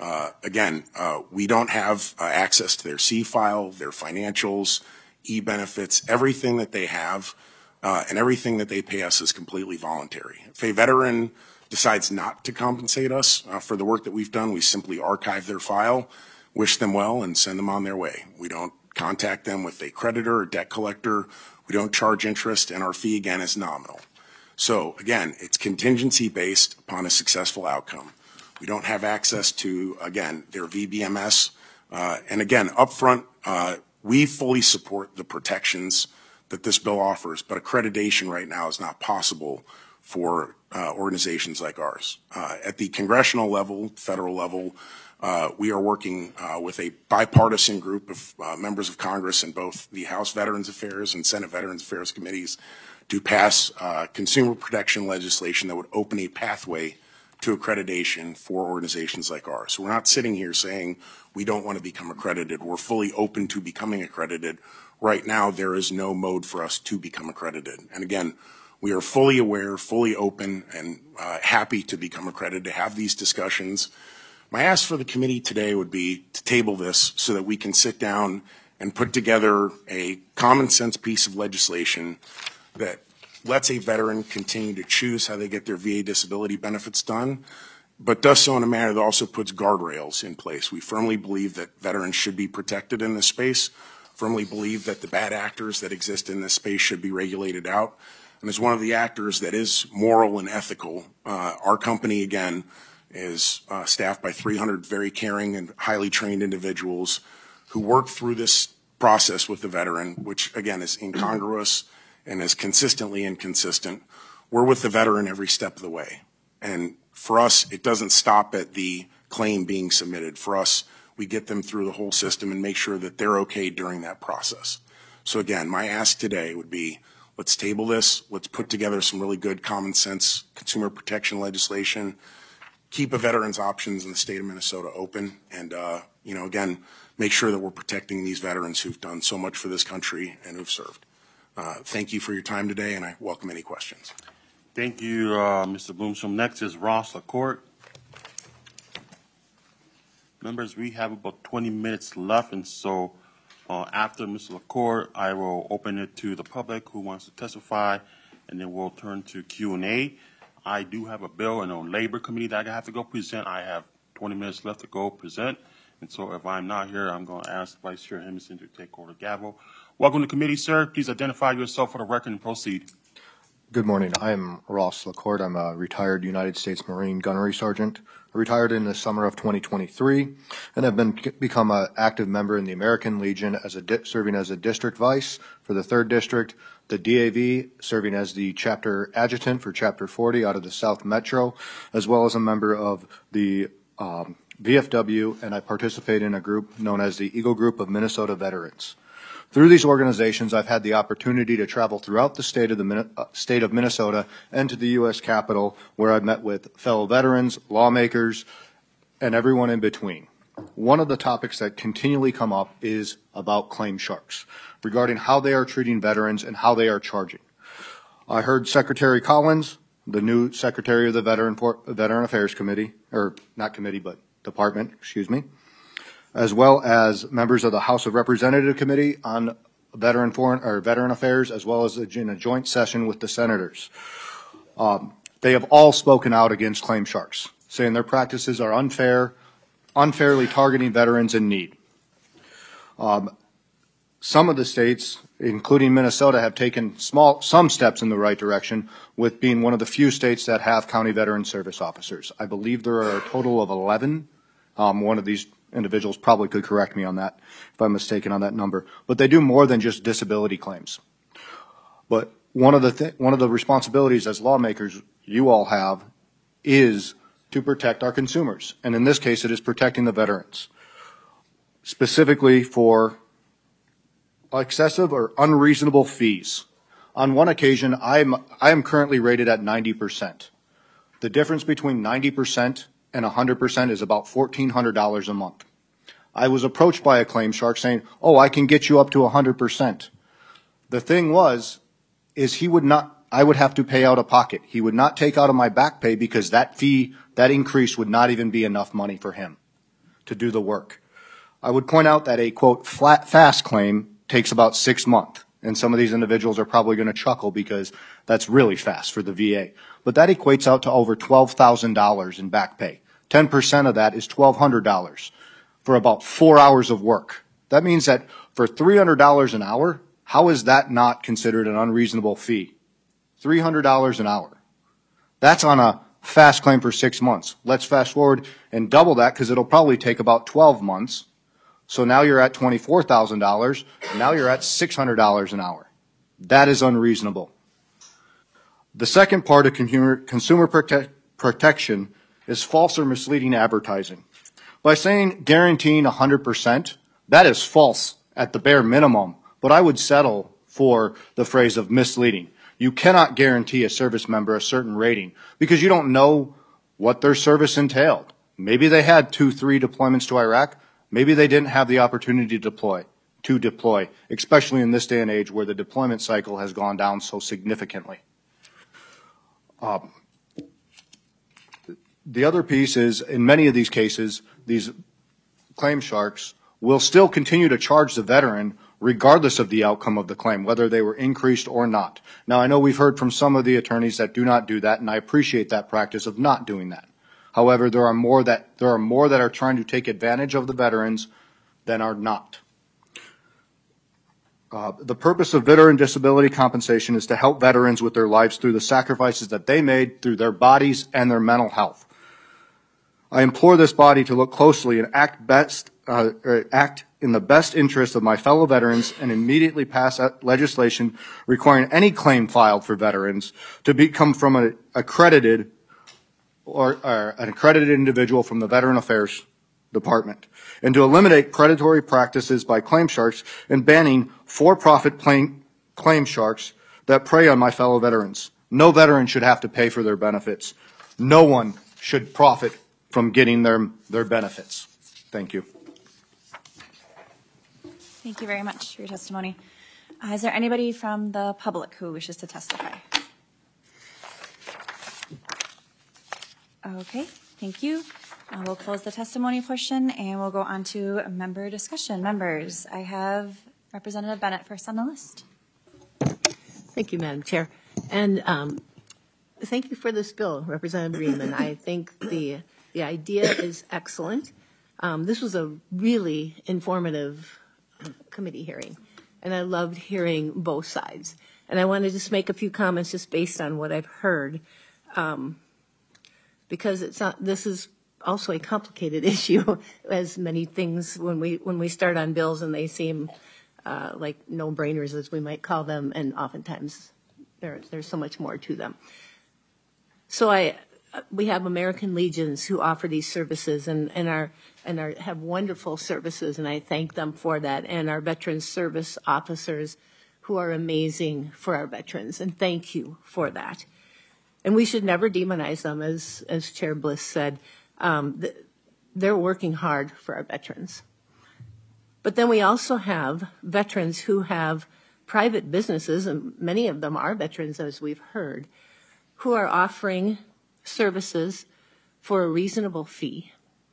We don't have access to their C-file, their financials, e-benefits, everything that they have, and everything that they pay us is completely voluntary. If a veteran decides not to compensate us for the work that we've done, we simply archive their file, wish them well, and send them on their way. We don't contact them with a creditor or debt collector. We don't charge interest, and our fee, again, is nominal. So again, it's contingency based upon a successful outcome. We don't have access to, again, their VBMS. And again, upfront, we fully support the protections that this bill offers, but accreditation right now is not possible for organizations like ours. At the congressional level, federal level, we are working with a bipartisan group of members of Congress in both the House Veterans Affairs and Senate Veterans Affairs committees to pass consumer protection legislation that would open a pathway to accreditation for organizations like ours. So we're not sitting here saying we don't want to become accredited. We're fully open to becoming accredited. Right now, there is no mode for us to become accredited. And again, we are fully aware, fully open, and happy to become accredited, to have these discussions. My ask for the committee today would be to table this so that we can sit down and put together a common sense piece of legislation that lets a veteran continue to choose how they get their VA disability benefits done, but does so in a manner that also puts guardrails in place. We firmly believe that veterans should be protected in this space, firmly believe that the bad actors that exist in this space should be regulated out. And as one of the actors that is moral and ethical, our company, again, is staffed by 300 very caring and highly trained individuals who work through this process with the veteran, which, again, is incongruous and is consistently inconsistent. We're with the veteran every step of the way. And for us, it doesn't stop at the claim being submitted. For us, we get them through the whole system and make sure that they're okay during that process. So again, my ask today would be, let's table this. Let's put together some really good common sense consumer protection legislation. Keep a veteran's options in the state of Minnesota open. And, again, make sure that we're protecting these veterans who've done so much for this country and who've served. Thank you for your time today, and I welcome any questions. Thank you, Mr. Bloomstrom. Next is Ross LaCourte. Members, we have about 20 minutes left, and so after Mr. LaCourte, I will open it to the public who wants to testify, and then we'll turn to Q&A. I do have a bill in a labor committee that I have to go present. I have 20 minutes left to go present, and so if I'm not here, I'm going to ask Vice Chair Henderson to take over the gavel. Welcome to committee, sir. Please identify yourself for the record and proceed. Good morning. I am Ross LaCourte. I'm a retired United States Marine Gunnery Sergeant. I retired in the summer of 2023 and have become an active member in the American Legion serving as a district vice for the 3rd District, the DAV serving as the chapter adjutant for Chapter 40 out of the South Metro, as well as a member of the VFW, and I participate in a group known as the Eagle Group of Minnesota Veterans. Through these organizations, I've had the opportunity to travel throughout the state of Minnesota and to the U.S. Capitol, where I've met with fellow veterans, lawmakers, and everyone in between. One of the topics that continually come up is about claim sharks, regarding how they are treating veterans and how they are charging. I heard Secretary Collins, the new Secretary of the Veteran Affairs Committee, or not committee, but department, as well as members of the House of Representatives Committee on Veteran Affairs, as well as in a joint session with the senators. They have all spoken out against claim sharks, saying their practices are unfair, unfairly targeting veterans in need. Some of the states, including Minnesota, have taken some steps in the right direction, with being one of the few states that have county veteran service officers. I believe there are a total of 11. One of these individuals probably could correct me on that if I'm mistaken on that number. But they do more than just disability claims. But one of the responsibilities as lawmakers you all have is to protect our consumers. And in this case, it is protecting the veterans, specifically for excessive or unreasonable fees. On one occasion, I am currently rated at 90%. The difference between 90% and 100% is about $1,400 a month. I was approached by a claim shark saying, "Oh, I can get you up to 100%. The thing is I would have to pay out of pocket. He would not take out of my back pay because that increase would not even be enough money for him to do the work. I would point out that a, quote, fast claim takes about 6 months. And some of these individuals are probably going to chuckle because that's really fast for the VA. But that equates out to over $12,000 in back pay. 10% of that is $1,200 for about 4 hours of work. That means that for $300 an hour, how is that not considered an unreasonable fee? $300 an hour. That's on a fast claim for 6 months. Let's fast forward and double that because it'll probably take about 12 months. So now you're at $24,000. Now you're at $600 an hour. That is unreasonable. The second part of consumer protection is false or misleading advertising. By saying guaranteeing 100%, that is false at the bare minimum, but I would settle for the phrase of misleading. You cannot guarantee a service member a certain rating because you don't know what their service entailed. Maybe they had 2-3 deployments to Iraq. Maybe they didn't have the opportunity to deploy, especially in this day and age where the deployment cycle has gone down so significantly. The other piece is, in many of these cases, these claim sharks will still continue to charge the veteran regardless of the outcome of the claim, whether they were increased or not. Now, I know we've heard from some of the attorneys that do not do that, and I appreciate that practice of not doing that. However, there are more that are trying to take advantage of the veterans than are not. The purpose of veteran disability compensation is to help veterans with their lives through the sacrifices that they made through their bodies and their mental health. I implore this body to look closely and act in the best interest of my fellow veterans and immediately pass legislation requiring any claim filed for veterans to become from an accredited individual from the Veteran Affairs Department, and to eliminate predatory practices by claim sharks and banning for-profit claim sharks that prey on my fellow veterans. No veteran should have to pay for their benefits. No one should profit from getting their benefits. Thank you. Thank you very much for your testimony. Is there anybody from the public who wishes to testify? Okay, thank you. We'll close the testimony portion and we'll go on to member discussion. Members, I have Representative Bennett first on the list. Thank you, Madam Chair. And thank you for this bill, Representative Greenman. I think the idea is excellent. This was a really informative committee hearing, and I loved hearing both sides. And I want to just make a few comments just based on what I've heard, because this is also a complicated issue, as many things when we start on bills and they seem like no-brainers, as we might call them, and oftentimes there's so much more to them. So we have American Legions who offer these services and have wonderful services, and I thank them for that, and our veterans service officers who are amazing for our veterans, and thank you for that. And we should never demonize them, as Chair Bliss said. They're working hard for our veterans. But then we also have veterans who have private businesses, and many of them are veterans, as we've heard, who are offering services for a reasonable fee.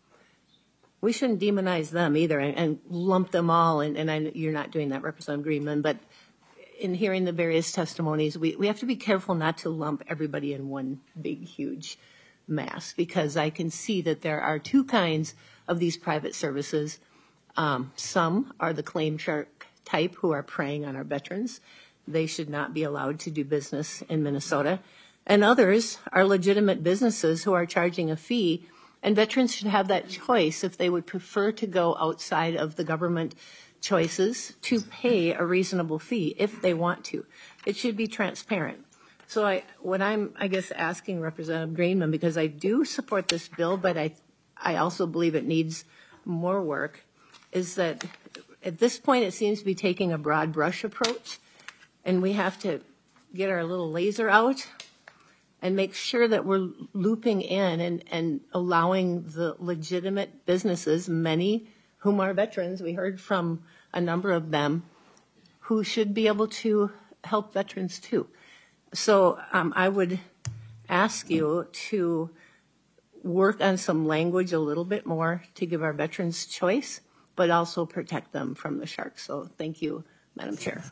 We shouldn't demonize them either and lump them all, and you're not doing that, Representative Greenman, but in hearing the various testimonies, we have to be careful not to lump everybody in one big, huge mass, because I can see that there are two kinds of these private services. Some are the claim shark type who are preying on our veterans. They should not be allowed to do business in Minnesota. And others are legitimate businesses who are charging a fee, and veterans should have that choice if they would prefer to go outside of the government choices to pay a reasonable fee if they want to. It should be transparent. So what I'm, I guess, asking Representative Greenman, because I do support this bill, but I also believe it needs more work, is that at this point it seems to be taking a broad brush approach, and we have to get our little laser out and make sure that we're looping in and allowing the legitimate businesses, many whom are veterans, we heard from a number of them, who should be able to help veterans too. So I would ask you to work on some language a little bit more to give our veterans choice, but also protect them from the sharks. So thank you, Madam Chair.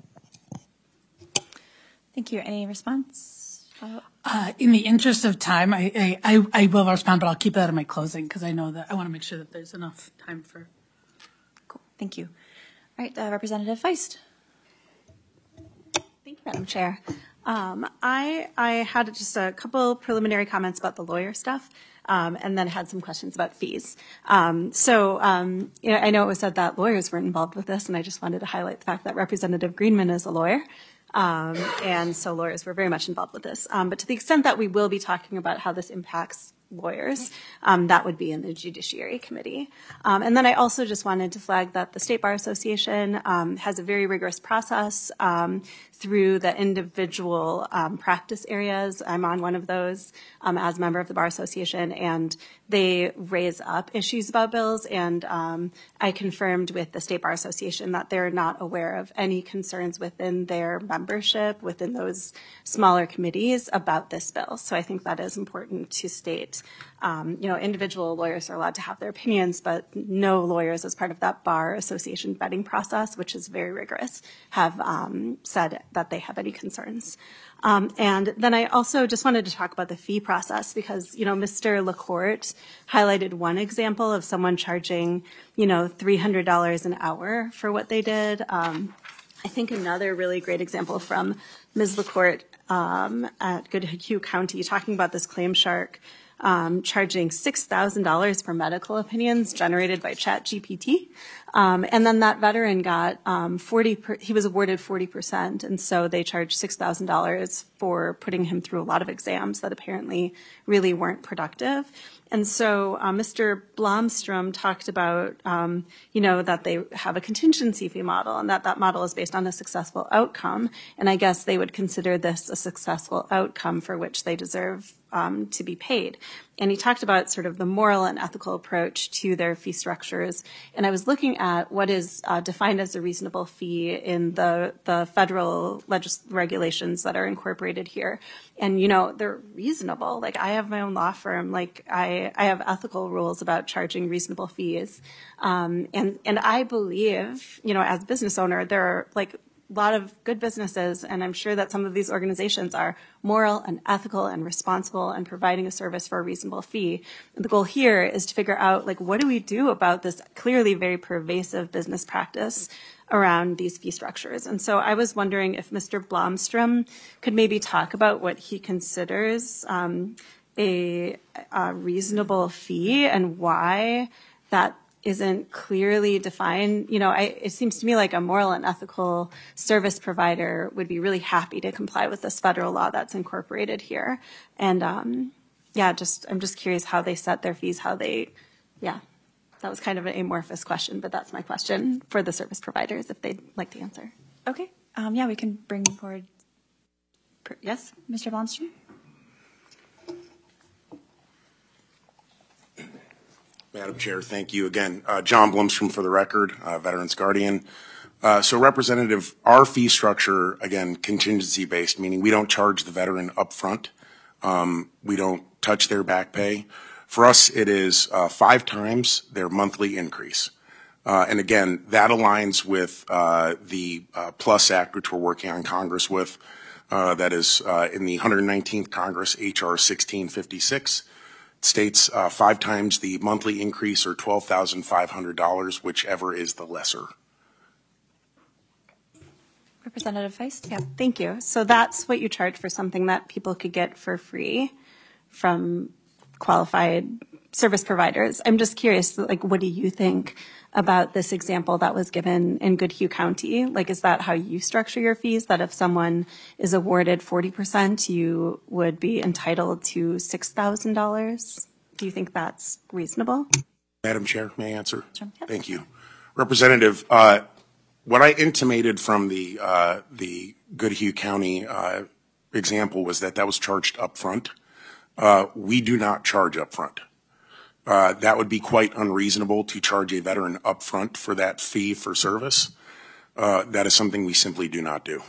Thank you. Any response? In the interest of time, I will respond, but I'll keep that in my closing because I know that I want to make sure that there's enough time for. Cool. Thank you. All right, Representative Feist. Thank you, Madam Chair. I had just a couple preliminary comments about the lawyer stuff, and then had some questions about fees. I know it was said that lawyers weren't involved with this, and I just wanted to highlight the fact that Representative Greenman is a lawyer. And so lawyers were very much involved with this. But to the extent that we will be talking about how this impacts lawyers, that would be in the Judiciary Committee. And then I also just wanted to flag that the State Bar Association has a very rigorous process through the individual practice areas. I'm on one of those as a member of the Bar Association, and they raise up issues about bills, and I confirmed with the State Bar Association that they're not aware of any concerns within their membership, within those smaller committees about this bill. So I think that is important to state. Individual lawyers are allowed to have their opinions, but no lawyers as part of that Bar Association vetting process, which is very rigorous, have said that they have any concerns. And then I also just wanted to talk about the fee process because, Mr. LaCourte highlighted one example of someone charging, $300 an hour for what they did. I think another really great example from Ms. LaCourte at Goodhue County, talking about this Claim Shark charging $6,000 for medical opinions generated by ChatGPT. And then that veteran got he was awarded 40%, and so they charged $6,000 for putting him through a lot of exams that apparently really weren't productive. And so Mr. Blomstrom talked about, that they have a contingency fee model and that model is based on a successful outcome. And I guess they would consider this a successful outcome for which they deserve to be paid. And he talked about sort of the moral and ethical approach to their fee structures. And I was looking at what is defined as a reasonable fee in the federal regulations that are incorporated here. And, they're reasonable. Like, I have my own law firm. Like, I have ethical rules about charging reasonable fees. And I believe, as a business owner, there are, a lot of good businesses, and I'm sure that some of these organizations are moral and ethical and responsible and providing a service for a reasonable fee. And the goal here is to figure out, what do we do about this clearly very pervasive business practice around these fee structures? And so I was wondering if Mr. Blomstrom could maybe talk about what he considers a reasonable fee and why that isn't clearly defined. It seems to me like a moral and ethical service provider would be really happy to comply with this federal law that's incorporated here. And I'm just curious how they set their fees, that was kind of an amorphous question, but that's my question for the service providers if they'd like to answer. Okay. We can bring forward. Yes, Mr. Blomstrom? Madam Chair, thank you again. John Blomstrom for the record, Veterans Guardian. So Representative, our fee structure, again, contingency based, meaning we don't charge the veteran up front. We don't touch their back pay. For us, it is 5 times their monthly increase. And again, that aligns with the PLUS Act, which we're working on Congress with. That is in the 119th Congress, H.R. 1656. States 5 times the monthly increase or $12,500, whichever is the lesser. Representative Feist? Yeah, thank you. So that's what you charge for something that people could get for free from qualified service providers. I'm just curious, what do you think about this example that was given in Goodhue County? Is that how you structure your fees, that if someone is awarded 40%, you would be entitled to $6,000? Do you think that's reasonable? Madam Chair, may I answer? Sure. Yep. Thank you. Representative, what I intimated from the Goodhue County example was that was charged up front. We do not charge up front. That would be quite unreasonable to charge a veteran up front for that fee for service. That is something we simply do not do.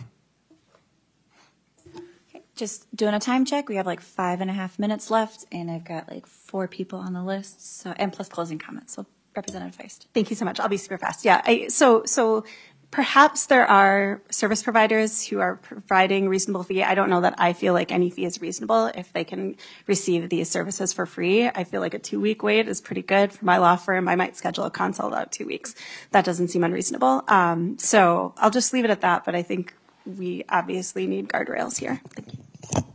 Okay, just doing a time check. We have 5.5 minutes left, and I've got 4 people on the list, and plus closing comments. So Representative Feist. Thank you so much. I'll be super fast. Yeah. So perhaps there are service providers who are providing reasonable fee. I don't know that I feel like any fee is reasonable if they can receive these services for free. I feel like a 2-week wait is pretty good for my law firm. I might schedule a consult out 2 weeks. That doesn't seem unreasonable. So I'll just leave it at that. But I think we obviously need guardrails here. Thank you.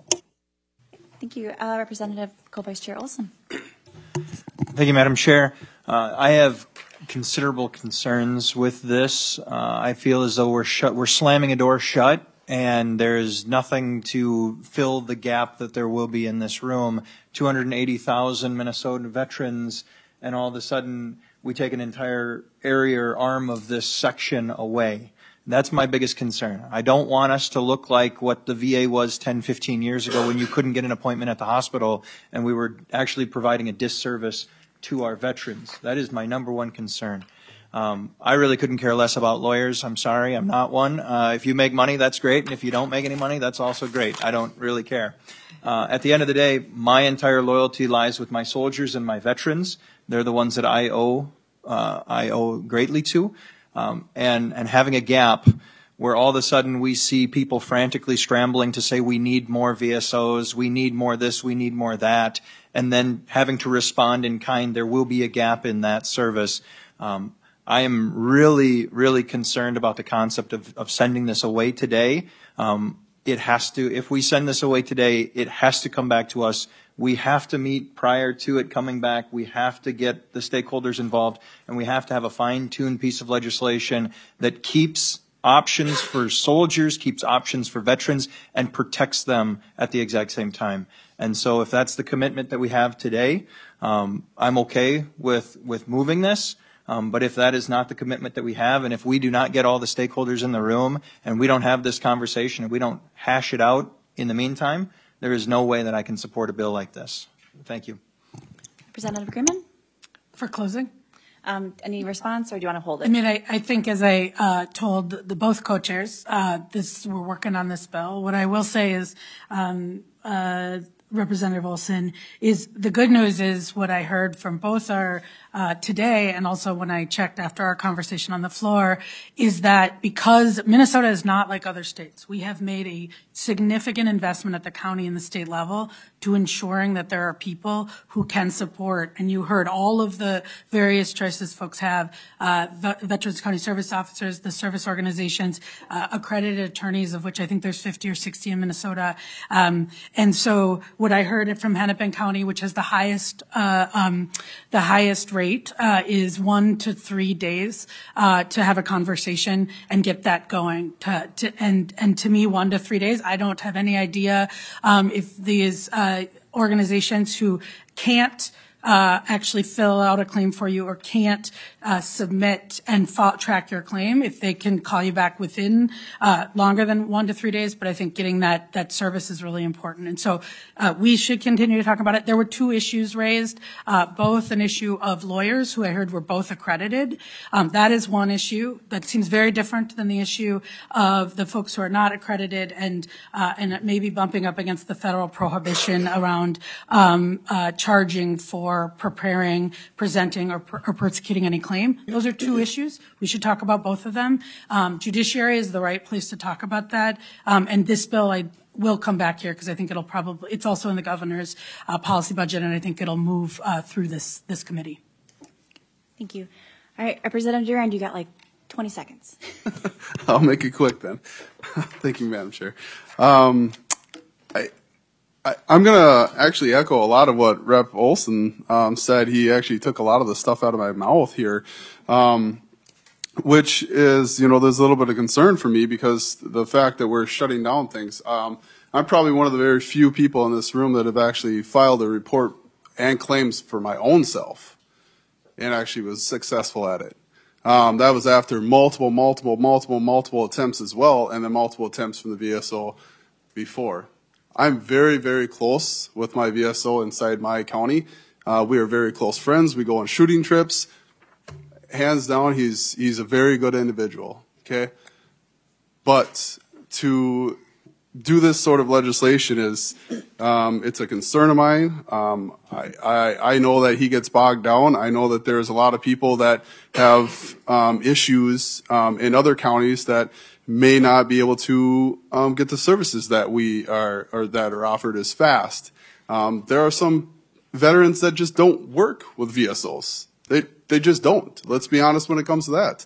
Thank you. Representative Co-Vice Chair Olson. Thank you, Madam Chair. I have considerable concerns with this. I feel as though we're slamming a door shut, and there's nothing to fill the gap that there will be in this room. 280,000 Minnesotan veterans, and all of a sudden we take an entire area or arm of this section away. That's my biggest concern. I don't want us to look like what the VA was 10, 15 years ago when you couldn't get an appointment at the hospital and we were actually providing a disservice to our veterans. That is my number one concern. I really couldn't care less about lawyers. I'm sorry, I'm not one. If you make money, that's great. And if you don't make any money, that's also great. I don't really care. At the end of the day, my entire loyalty lies with my soldiers and my veterans. They're the ones that I owe greatly to. And having a gap where all of a sudden we see people frantically scrambling to say we need more VSOs, we need more this, we need more that, and then having to respond in kind, there will be a gap in that service. I am really, really concerned about the concept of sending this away today. It has to, if we send this away today, it has to come back to us. We have to meet prior to it coming back. We have to get the stakeholders involved, and we have to have a fine-tuned piece of legislation that keeps options for soldiers, keeps options for veterans, and protects them at the exact same time. And so if that's the commitment that we have today, I'm okay with moving this. But if that is not the commitment that we have, and if we do not get all the stakeholders in the room, and we don't have this conversation, and we don't hash it out in the meantime, there is no way that I can support a bill like this. Thank you. Representative Greenman? For closing? Any response, or do you want to hold it? I mean, I think as I told the both co-chairs, we're working on this bill. What I will say is, Representative Olson, is the good news is what I heard from both our today and also when I checked after our conversation on the floor is that because Minnesota is not like other states, we have made a significant investment at the county and the state level to ensuring that there are people who can support, and you heard all of the various choices folks have, Veterans County Service Officers, the service organizations, accredited attorneys, of which I think there's 50 or 60 in Minnesota. And so what I heard from Hennepin County, which has the highest rate, is 1 to 3 days to have a conversation and get that going. And to me, 1 to 3 days, I don't have any idea if these organizations who can't actually fill out a claim for you or can't submit and track your claim, if they can call you back within longer than 1 to 3 days. But I think getting that service is really important. And so we should continue to talk about it. There were two issues raised, both an issue of lawyers, who I heard were both accredited. That is one issue that seems very different than the issue of the folks who are not accredited and maybe bumping up against the federal prohibition around charging for preparing, presenting, or prosecuting any claim. Those are two issues. We should talk about both of them. Judiciary is the right place to talk about that. And this bill, I will come back here because I think it's also in the governor's policy budget, and I think it'll move through this committee. Thank you. All right, Representative Durand, you got like 20 seconds. I'll make it quick then. Thank you, Madam Chair. I'm going to actually echo a lot of what Rep. Olson said. He actually took a lot of the stuff out of my mouth here, which is, there's a little bit of concern for me because the fact that we're shutting down things. I'm probably one of the very few people in this room that have actually filed a report and claims for my own self and actually was successful at it. That was after multiple attempts as well, and then multiple attempts from the VSO before. I'm very, very close with my VSO inside my county. We are very close friends. We go on shooting trips. Hands down, he's a very good individual. Okay, but to do this sort of legislation is it's a concern of mine. I know that he gets bogged down. I know that there's a lot of people that have issues in other counties that may not be able to get the services that we are or that are offered as fast. There are some veterans that just don't work with VSOs. They just don't. Let's be honest when it comes to that.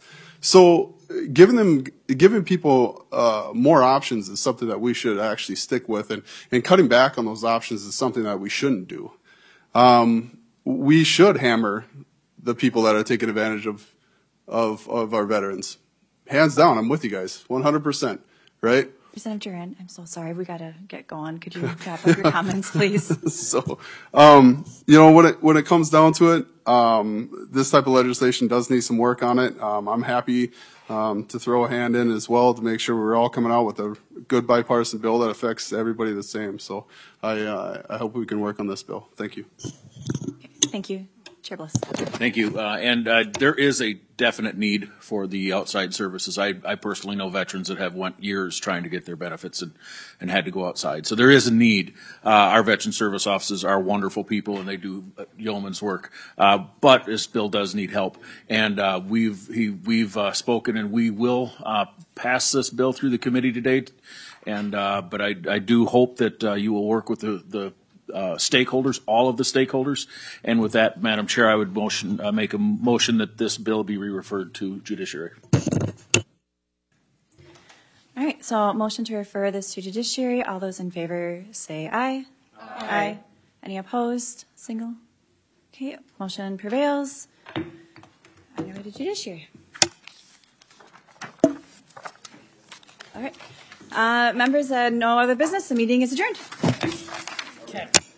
So giving people more options is something that we should actually stick with, and cutting back on those options is something that we shouldn't do. We should hammer the people that are taking advantage of our veterans. Hands down, I'm with you guys, 100%, right? Representative Duran, I'm so sorry. We got to get going. Could you wrap up your comments, please? So, when it comes down to it, this type of legislation does need some work on it. I'm happy to throw a hand in as well to make sure we're all coming out with a good bipartisan bill that affects everybody the same. So I hope we can work on this bill. Thank you. Thank you. Chair Bliss. Thank you. There is a definite need for the outside services. I personally know veterans that have went years trying to get their benefits and had to go outside. So there is a need. Our veteran service officers are wonderful people and they do yeoman's work. But this bill does need help. And we've spoken and we will pass this bill through the committee today. But I do hope that you will work with the stakeholders, all of the stakeholders. And with that, Madam Chair, I would make a motion that this bill be re-referred to Judiciary. All right, so motion to refer this to Judiciary. All those in favor say aye. Aye. Any opposed? Single? Okay, motion prevails. On your way to Judiciary. All right. Members, no other business. The meeting is adjourned.